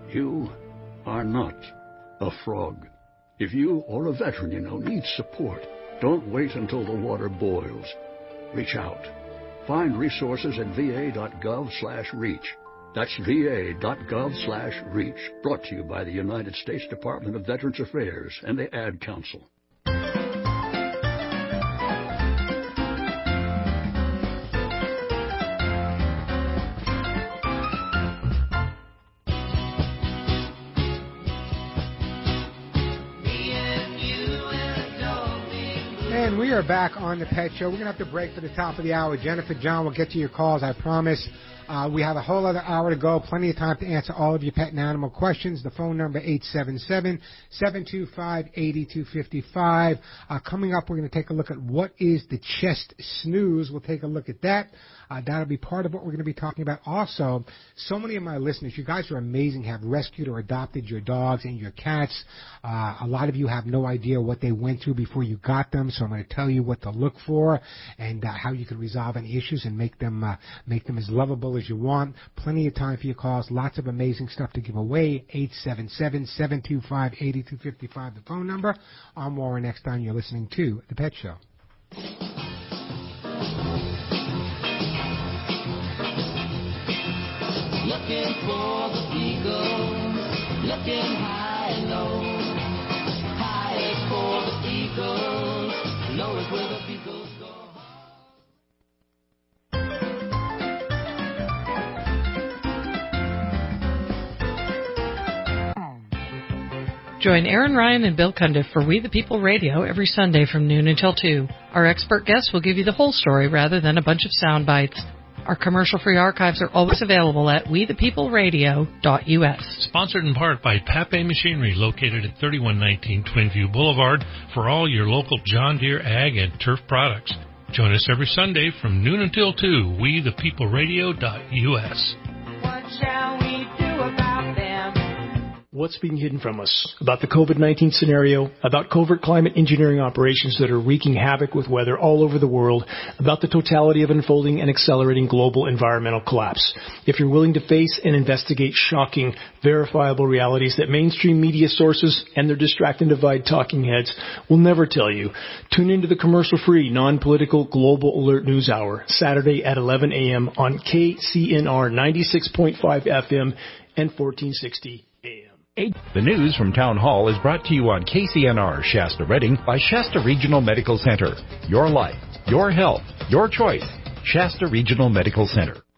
You are not a frog. If you or a veteran you know needs support, don't wait until the water boils. Reach out. Find resources at va.gov slash reach. That's va.gov slash reach. Brought to you by the United States Department of Veterans Affairs and the Ad Council. And we are back on the Pet Show. We're going to have to break for the top of the hour. Jennifer, John, we'll get to your calls, I promise. Uh, we have a whole other hour to go. Plenty of time to answer all of your pet and animal questions. The phone number, eight seven seven, seven two five, eight two five five. Uh, coming up, we're going to take a look at what is the chest snooze. We'll take a look at that. Uh, that'll be part of what we're going to be talking about. Also, so many of my listeners, you guys are amazing, have rescued or adopted your dogs and your cats. Uh, a lot of you have no idea what they went through before you got them, so I'm going to tell you what to look for and uh, how you can resolve any issues and make them uh, make them as lovable as you want. Plenty of time for your calls. Lots of amazing stuff to give away. eight seven seven, seven two five, eight two five five, the phone number. I'm Warren Eckstein. You're listening to The Pet Show. Looking for the eagles, looking high and low. High is for the eagles, low is where the beagles go. Join Aaron Ryan and Bill Cundiff for We the People Radio every Sunday from noon until two. Our expert guests will give you the whole story rather than a bunch of sound bites. Our commercial-free archives are always available at we the people radio dot u s. Sponsored in part by Pape Machinery, located at thirty-one nineteen Twinview Boulevard, for all your local John Deere ag and turf products. Join us every Sunday from noon until two, we the people radio dot u s. What shall we do about them? What's being hidden from us about the COVID nineteen scenario, about covert climate engineering operations that are wreaking havoc with weather all over the world, about the totality of unfolding and accelerating global environmental collapse. If you're willing to face and investigate shocking, verifiable realities that mainstream media sources and their distract and divide talking heads will never tell you, tune into the commercial-free, non-political Global Alert News Hour, Saturday at eleven a.m. on K C N R ninety-six point five F M and fourteen sixty A M. The news from Town Hall is brought to you on K C N R Shasta Redding by Shasta Regional Medical Center. Your life, your health, your choice. Shasta Regional Medical Center.